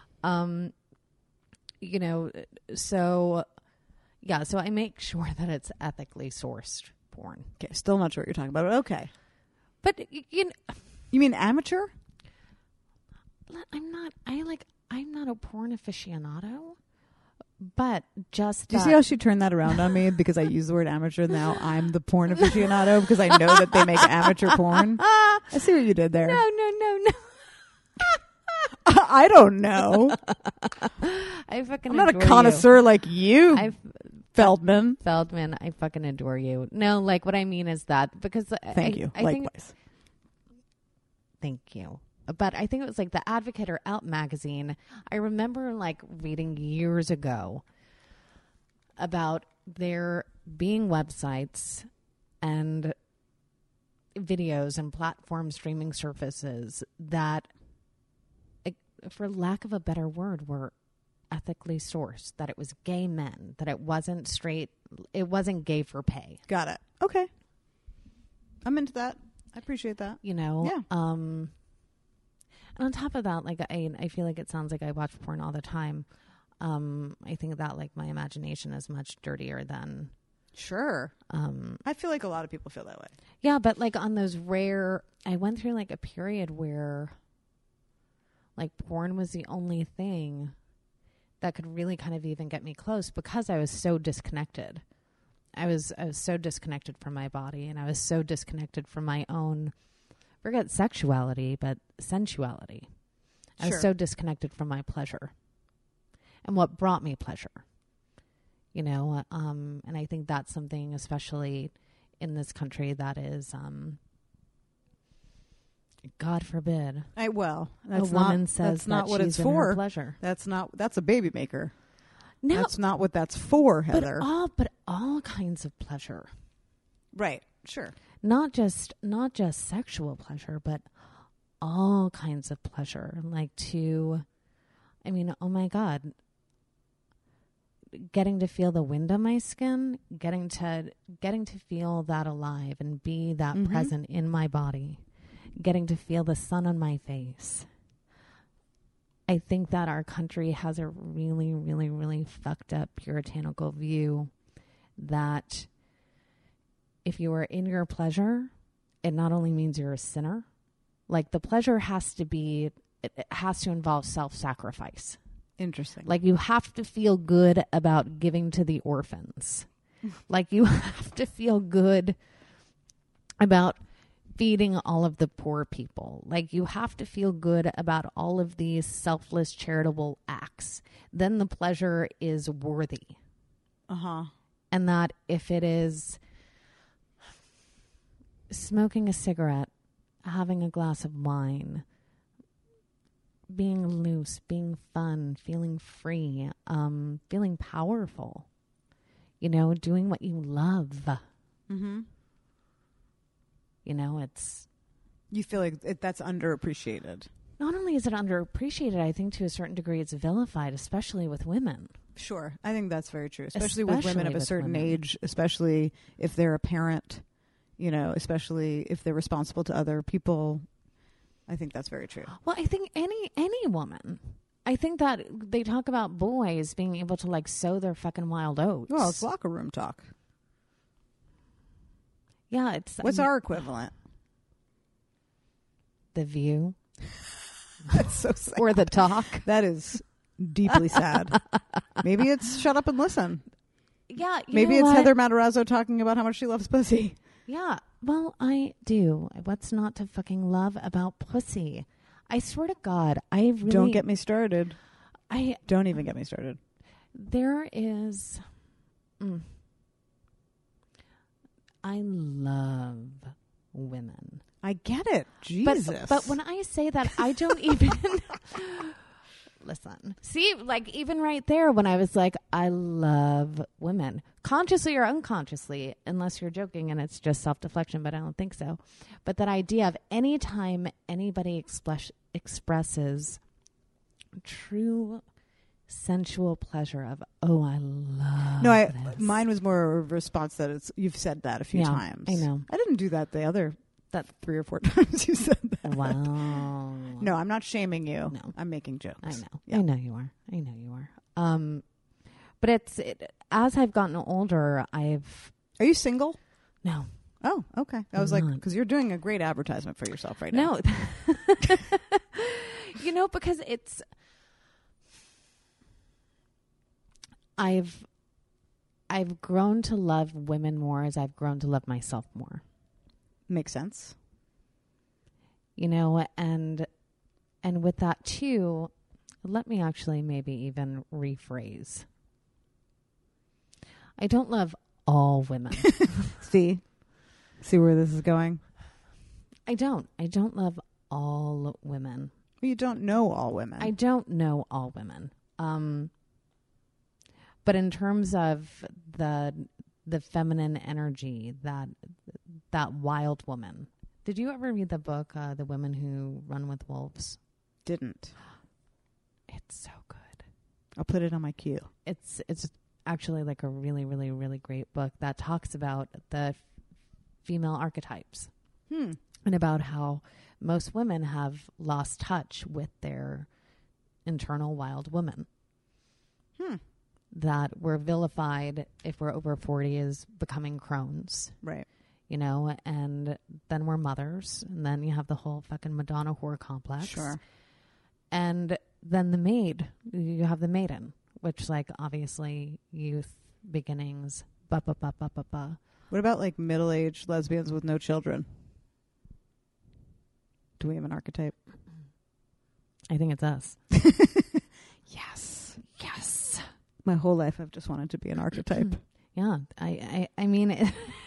So I make sure that it's ethically sourced porn. Okay, still not sure what you're talking about. But okay, But you mean amateur? I'm not a porn aficionado, but just Do you see how she turned that around on me because I use the word amateur? Now I'm the porn aficionado because I know that they make amateur porn. I see what you did there. No. I don't know. I fucking I'm not a adore connoisseur like you, Feldman, I fucking adore you. No, what I mean is that because Thank you. I Likewise. think, thank you. But I think it was the Advocate or Out magazine. I remember reading years ago about there being websites and videos and platform streaming services that, for lack of a better word, were ethically sourced, that it was gay men, that it wasn't straight, it wasn't gay for pay. Got it. Okay. I'm into that. I appreciate that. Yeah. Yeah. And on top of that, I feel like it sounds like I watch porn all the time. I think that my imagination is much dirtier than. Sure. I feel like a lot of people feel that way. Yeah, but on those rare, I went through a period where porn was the only thing that could really kind of even get me close because I was so disconnected. I was so disconnected from my body, and I was so disconnected from my own, forget sexuality, but sensuality. I was so disconnected from my pleasure and what brought me pleasure. And I think that's something, especially in this country, that is, God forbid. That's woman says that's not that what she's it's in her for. pleasure. That's a baby maker. No, That's not what that's for, Heather. but all kinds of pleasure. Right. Sure. Not just sexual pleasure, but all kinds of pleasure. Oh my God, getting to feel the wind on my skin, getting to feel that alive and be that present in my body, getting to feel the sun on my face. I think that our country has a really, really, really fucked up puritanical view that if you are in your pleasure, it not only means you're a sinner, like the pleasure has to be, it has to involve self-sacrifice. Interesting. Like you have to feel good about giving to the orphans. Like you have to feel good about feeding all of the poor people. Like you have to feel good about all of these selfless charitable acts. Then the pleasure is worthy. Uh-huh. And that if it is smoking a cigarette, having a glass of wine, being loose, being fun, feeling free, feeling powerful, you know, doing what you love. Mm-hmm. You know, it's... You feel like that's underappreciated. Not only is it underappreciated, I think to a certain degree it's vilified, especially with women. Sure. I think that's very true. Especially with women of a certain age, especially if they're a parent, you know, especially if they're responsible to other people. I think that's very true. Well, I think any woman. I think that they talk about boys being able to like sow their fucking wild oats. Well, it's locker room talk. Yeah, it's... What's our equivalent? The View. That's so sad. Or The Talk. That is deeply sad. Maybe it's Shut Up and Listen. Yeah. Maybe it's Heather Matarazzo talking about how much she loves pussy. Yeah. Well, I do. What's not to fucking love about pussy? I swear to God, I really... Don't get me started. Don't even get me started. There is... I love women. I get it. Jesus. But when I say that, I don't even... Listen. See, like, even right there, when I was like, I love women. Consciously or unconsciously, unless you're joking and it's just self-deflection, but I don't think so. But that idea of any time anybody expresses true sensual pleasure of, oh, I love this. Mine was more a response that you've said that a few times. I know. I didn't do that that 3 or 4 times you said that. Wow. No, I'm not shaming you. No. I'm making jokes. I know. Yeah. I know you are. But as I've gotten older, Are you single? No. Oh, okay. I was like, because you're doing a great advertisement for yourself right now. No. You know, because I've grown to love women more as I've grown to love myself more. Makes sense. You know, and with that too, let me actually maybe even rephrase. I don't love all women. See where this is going? I don't love all women. Well, you don't know all women. I don't know all women. But in terms of the feminine energy, that wild woman. Did you ever read the book, The Women Who Run with Wolves? Didn't. It's so good. I'll put it on my queue. It's actually like a really, really, really great book that talks about the female archetypes and about how most women have lost touch with their internal wild woman. That we're vilified if we're over 40 as becoming crones. Right. You know, and then we're mothers, and then you have the whole fucking Madonna whore complex. Sure. And then the maid, you have the maiden, which, like, obviously youth, beginnings, What about like middle-aged lesbians with no children? Do we have an archetype? I think it's us. Yes. Yes. My whole life I've just wanted to be an archetype. Yeah. I mean,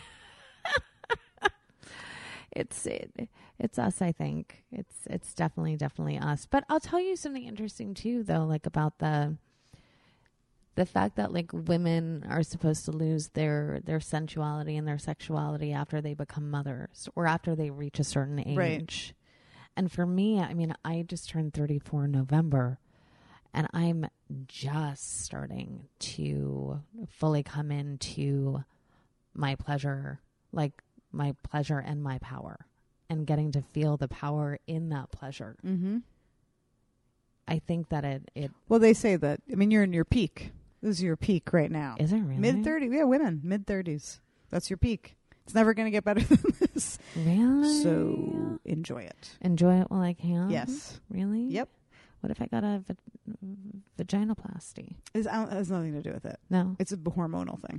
it's us, I think. It's definitely us. But I'll tell you something interesting too, though, like about the fact that like women are supposed to lose their sensuality and their sexuality after they become mothers or after they reach a certain age. Right. And for me, I mean, I just turned 34 in November, and I'm just starting to fully come into my pleasure, like my pleasure and my power. and getting to feel the power in that pleasure. Mm-hmm. I think that it Well, they say that. I mean, you're in your peak. This is your peak right now. is it really Mid-30s. Yeah, women. Mid-30s. That's your peak. It's never going to get better than this. Really? So enjoy it. Enjoy it while I can. Yes. Really? Yep. What if I got a vaginoplasty? It has nothing to do with it. No. It's a hormonal thing.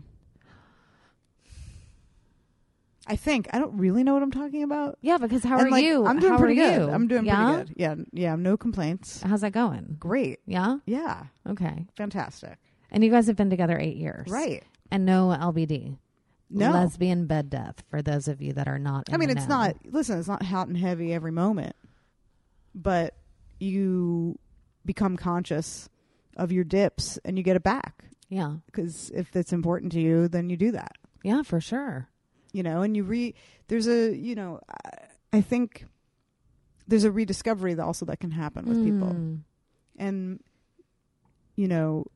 I think. I don't really know what I'm talking about. Yeah, because how And, are like, you? I'm doing How pretty are good. you? I'm doing Yeah? pretty good. Yeah. No complaints. How's that going? Great. Yeah? Yeah. Okay. Fantastic. And you guys have been together 8 years. Right. And no LBD. No. Lesbian bed death, for those of you that are not in I mean, the it's know. not. Listen, it's not hot and heavy every moment, but you become conscious of your dips and you get it back. Yeah. Because if it's important to you, then you do that. Yeah, for sure. You know, and there's a, you know, I think there's a rediscovery that also that can happen with people. And, you know,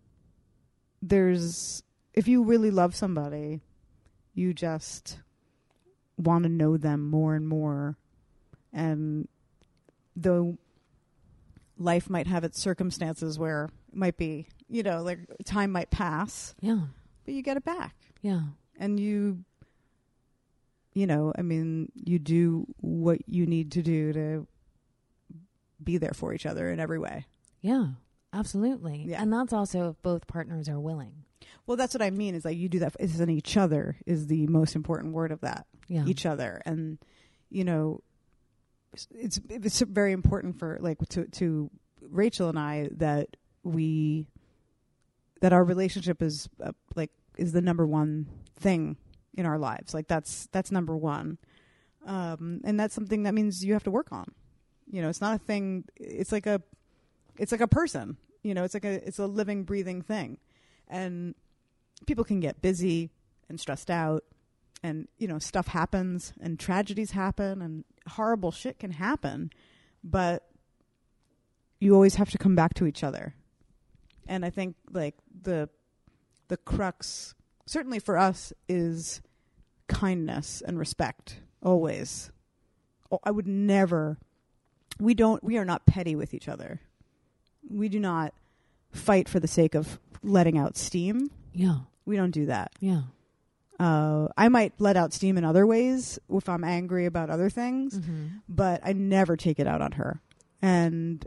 if you really love somebody, you just want to know them more and more. And though life might have its circumstances where it might be, you know, like time might pass, Yeah. but you get it back. Yeah. And you know, I mean, you do what you need to do to be there for each other in every way. Yeah. Absolutely. Yeah. And that's also if both partners are willing. Well, that's what I mean is like you do that. It's in each other is the most important word of that. Yeah. Each other. And, you know, it's very important for like to Rachel and I that our relationship is is the number one thing in our lives. Like that's number one. And that's something that means you have to work on. You know, it's not a thing. It's like a person, you know, it's a living, breathing thing. And people can get busy and stressed out and, you know, stuff happens and tragedies happen and horrible shit can happen, but you always have to come back to each other. And I think like the crux, certainly for us, is kindness and respect. Always. I would never, we are not petty with each other. We do not fight for the sake of letting out steam. Yeah. We don't do that. Yeah. I might let out steam in other ways if I'm angry about other things, but I never take it out on her. And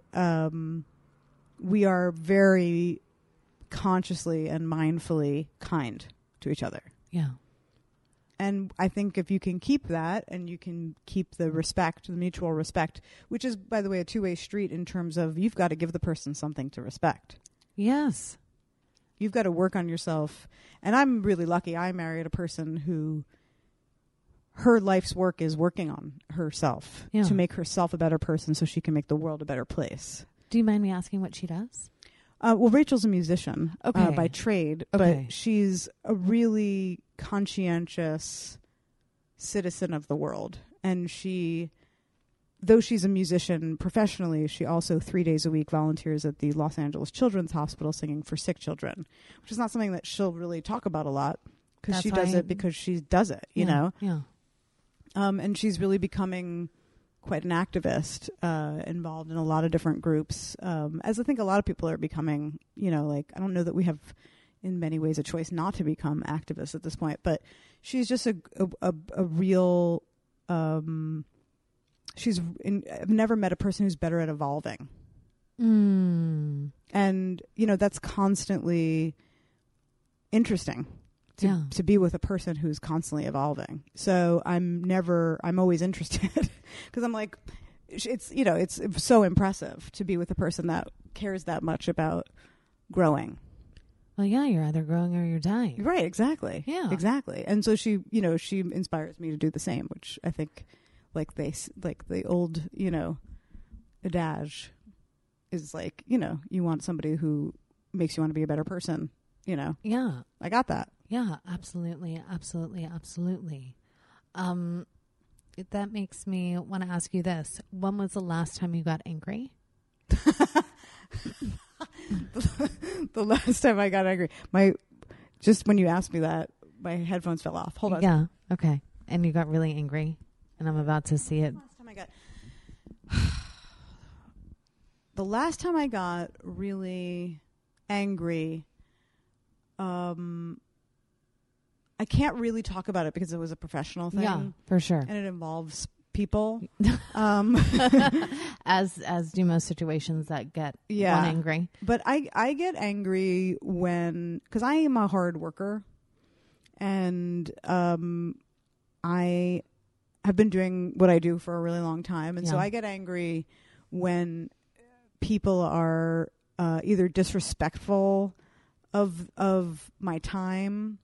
we are very consciously and mindfully kind to each other. Yeah. And I think if you can keep that and you can keep the respect, the mutual respect, which is, by the way, a two-way street in terms of you've got to give the person something to respect. Yes. You've got to work on yourself. And I'm really lucky. I married a person who her life's work is working on herself to make herself a better person so she can make the world a better place. Do you mind me asking what she does? Well, Rachel's a musician by trade, Okay. but she's a really conscientious citizen of the world. And though she's a musician professionally, she also 3 days a week volunteers at the Los Angeles Children's Hospital singing for sick children, which is not something that she'll really talk about a lot because she does it because she does it, you know? Yeah. And she's really becoming quite an activist, involved in a lot of different groups, as I think a lot of people are becoming, you know, like, I don't know that we have in many ways a choice not to become activists at this point, but she's just a real, I've never met a person who's better at evolving. And, you know, that's constantly interesting to be with a person who's constantly evolving. So I'm always interested because I'm like, it's, you know, it's so impressive to be with a person that cares that much about growing. Well, yeah, you're either growing or you're dying. Right. Exactly. Yeah. Exactly. And so she inspires me to do the same, which I think like the old, you know, adage is like, you know, you want somebody who makes you want to be a better person, you know? Yeah. I got that. Yeah, absolutely. Absolutely. Absolutely. That makes me want to ask you this. When was the last time you got angry? The last time I got angry, just when you asked me that, my headphones fell off. Hold on. Yeah. Okay. And you got really angry, and I'm about to see it The last time I got really angry, I can't really talk about it because it was a professional thing. Yeah, for sure. And it involves people. As do most situations that get one angry. But I get angry because I am a hard worker, and I have been doing what I do for a really long time, and so I get angry when people are either disrespectful of my time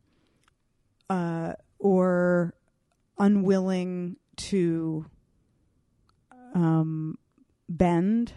or unwilling to bend.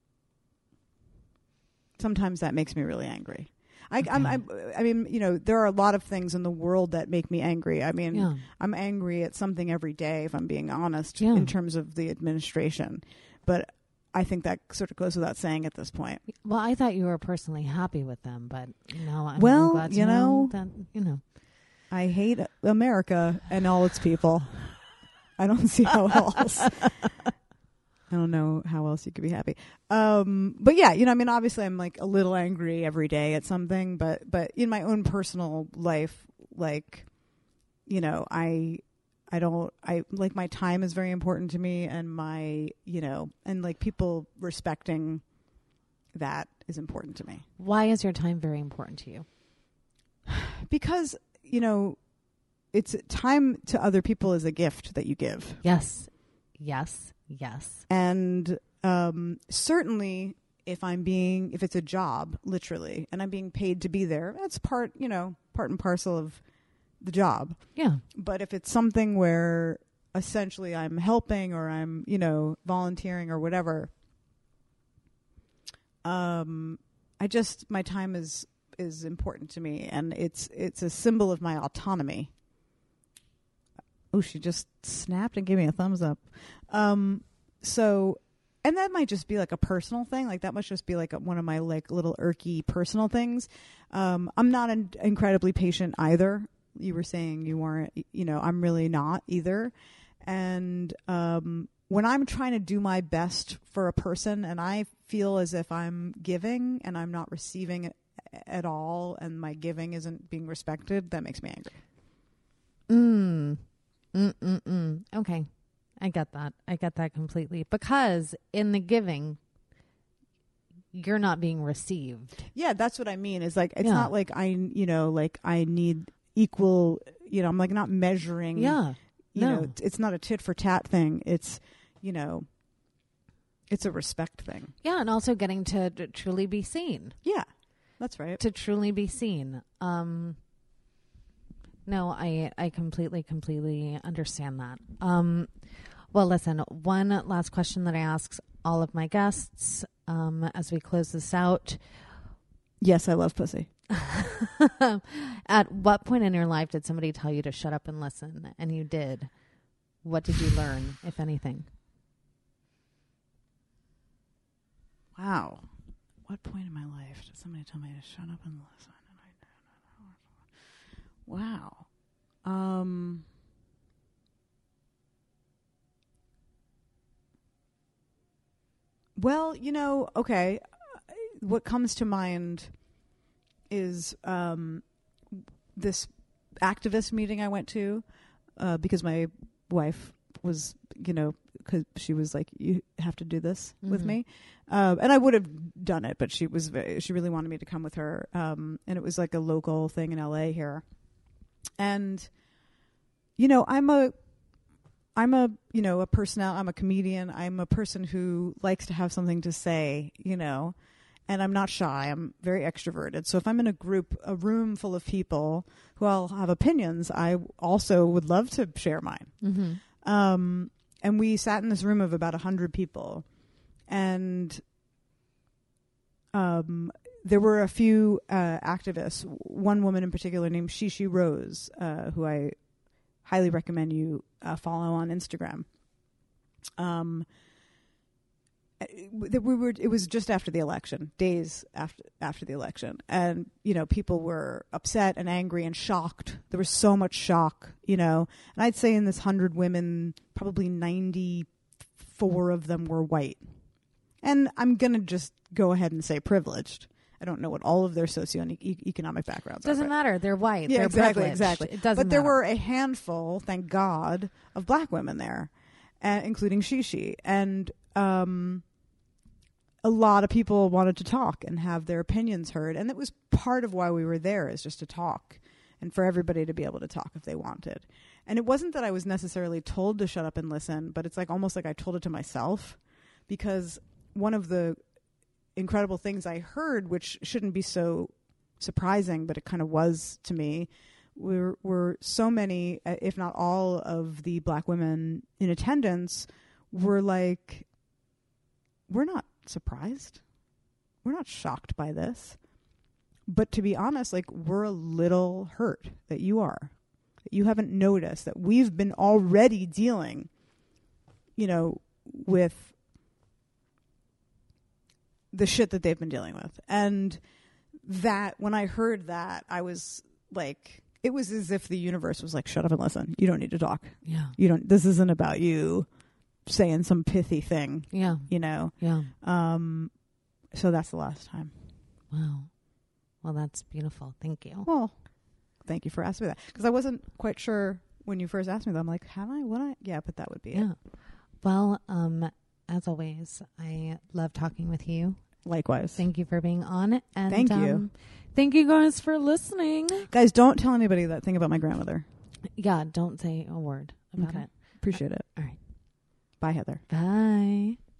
Sometimes that makes me really angry. I mean, you know, there are a lot of things in the world that make me angry. I mean, I'm angry at something every day, if I'm being honest, in terms of the administration. But I think that sort of goes without saying at this point. Well, I thought you were personally happy with them, but no, I'm well, glad to you know that, you know. I hate America and all its people. I don't see how else. I don't know how else you could be happy. But yeah, you know, I mean, obviously I'm like a little angry every day at something, but in my own personal life, like, you know, I like my time is very important to me, and my, you know, and like people respecting that is important to me. Why is your time very important to you? Because, you know, it's time to other people is a gift that you give. Yes. Yes. Yes. And certainly if it's a job, literally, and I'm being paid to be there, that's part and parcel of the job. Yeah. But if it's something where essentially I'm helping or I'm, you know, volunteering or whatever, my time is important to me, and it's a symbol of my autonomy. Oh, she just snapped and gave me a thumbs up. So, and that might just be like a personal thing. Like that must just be like one of my like little irky personal things. I'm not incredibly patient either. You were saying you weren't, you know, I'm really not either. And when I'm trying to do my best for a person and I feel as if I'm giving and I'm not receiving it at all, and my giving isn't being respected, that makes me angry. Okay. I get that completely. Because in the giving, you're not being received. Yeah, that's what I mean. Is like, it's not like I need equal, you know, I'm like not measuring. Yeah. You know, it's not a tit for tat thing. It's, you know, it's a respect thing. Yeah. And also getting to truly be seen. Yeah, that's right. To truly be seen. No, I completely understand that. Well, listen, one last question that I ask all of my guests as we close this out. Yes, I love pussy. At what point in your life did somebody tell you to shut up and listen? And you did. What did you learn, if anything? Wow. What point in my life did somebody tell me to shut up and listen? Wow. Well, you know, okay. What comes to mind is this activist meeting I went to because my wife was, you know, because she was like, you have to do this with me. And I would have done it, but she really wanted me to come with her. And it was like a local thing in LA here. And, you know, I'm a you know, a personality. I'm a comedian. I'm a person who likes to have something to say, you know, and I'm not shy. I'm very extroverted. So if I'm in a room full of people who all have opinions, I also would love to share mine. Mm-hmm. And we sat in this room of about 100 people, and there were a few activists. One woman in particular named Shishi Rose, who I highly recommend you follow on Instagram. It was just after the election, days after the election, and you know, people were upset and angry and shocked. There was so much shock, you know, and I'd say in this 100 women, probably 95 4 of them were white. And I'm going to just go ahead and say privileged. I don't know what all of their socioeconomic backgrounds Doesn't are. matter. They're white. Yeah, They're exactly, privileged. exactly. It doesn't But there matter. were a handful, thank God, of black women there, including Shishi. And a lot of people wanted to talk and have their opinions heard. And it was part of why we were there, is just to talk and for everybody to be able to talk if they wanted. And it wasn't that I was necessarily told to shut up and listen, but it's like almost like I told it to myself, because one of the incredible things I heard, which shouldn't be so surprising, but it kind of was to me, were so many, if not all of the black women in attendance were like, we're not surprised. We're not shocked by this. But to be honest, like, we're a little hurt that you are. That you haven't noticed that we've been already dealing, with the shit that they've been dealing with. And that, when I heard that, I was like, it was as if the universe was like, shut up and listen. You don't need to talk. Yeah. This isn't about you saying some pithy thing. Yeah. Yeah. So that's the last time. Wow. Well, that's beautiful. Thank you. Well, thank you for asking me that. Because I wasn't quite sure when you first asked me that. I'm like, have I? Would I? Yeah, but that would be it. Well, as always, I love talking with you. Likewise. Thank you for being on. And Thank you. Thank you guys for listening. Guys, don't tell anybody that thing about my grandmother. Yeah, don't say a word about Okay. it. Appreciate it. All right. Bye, Heather. Bye.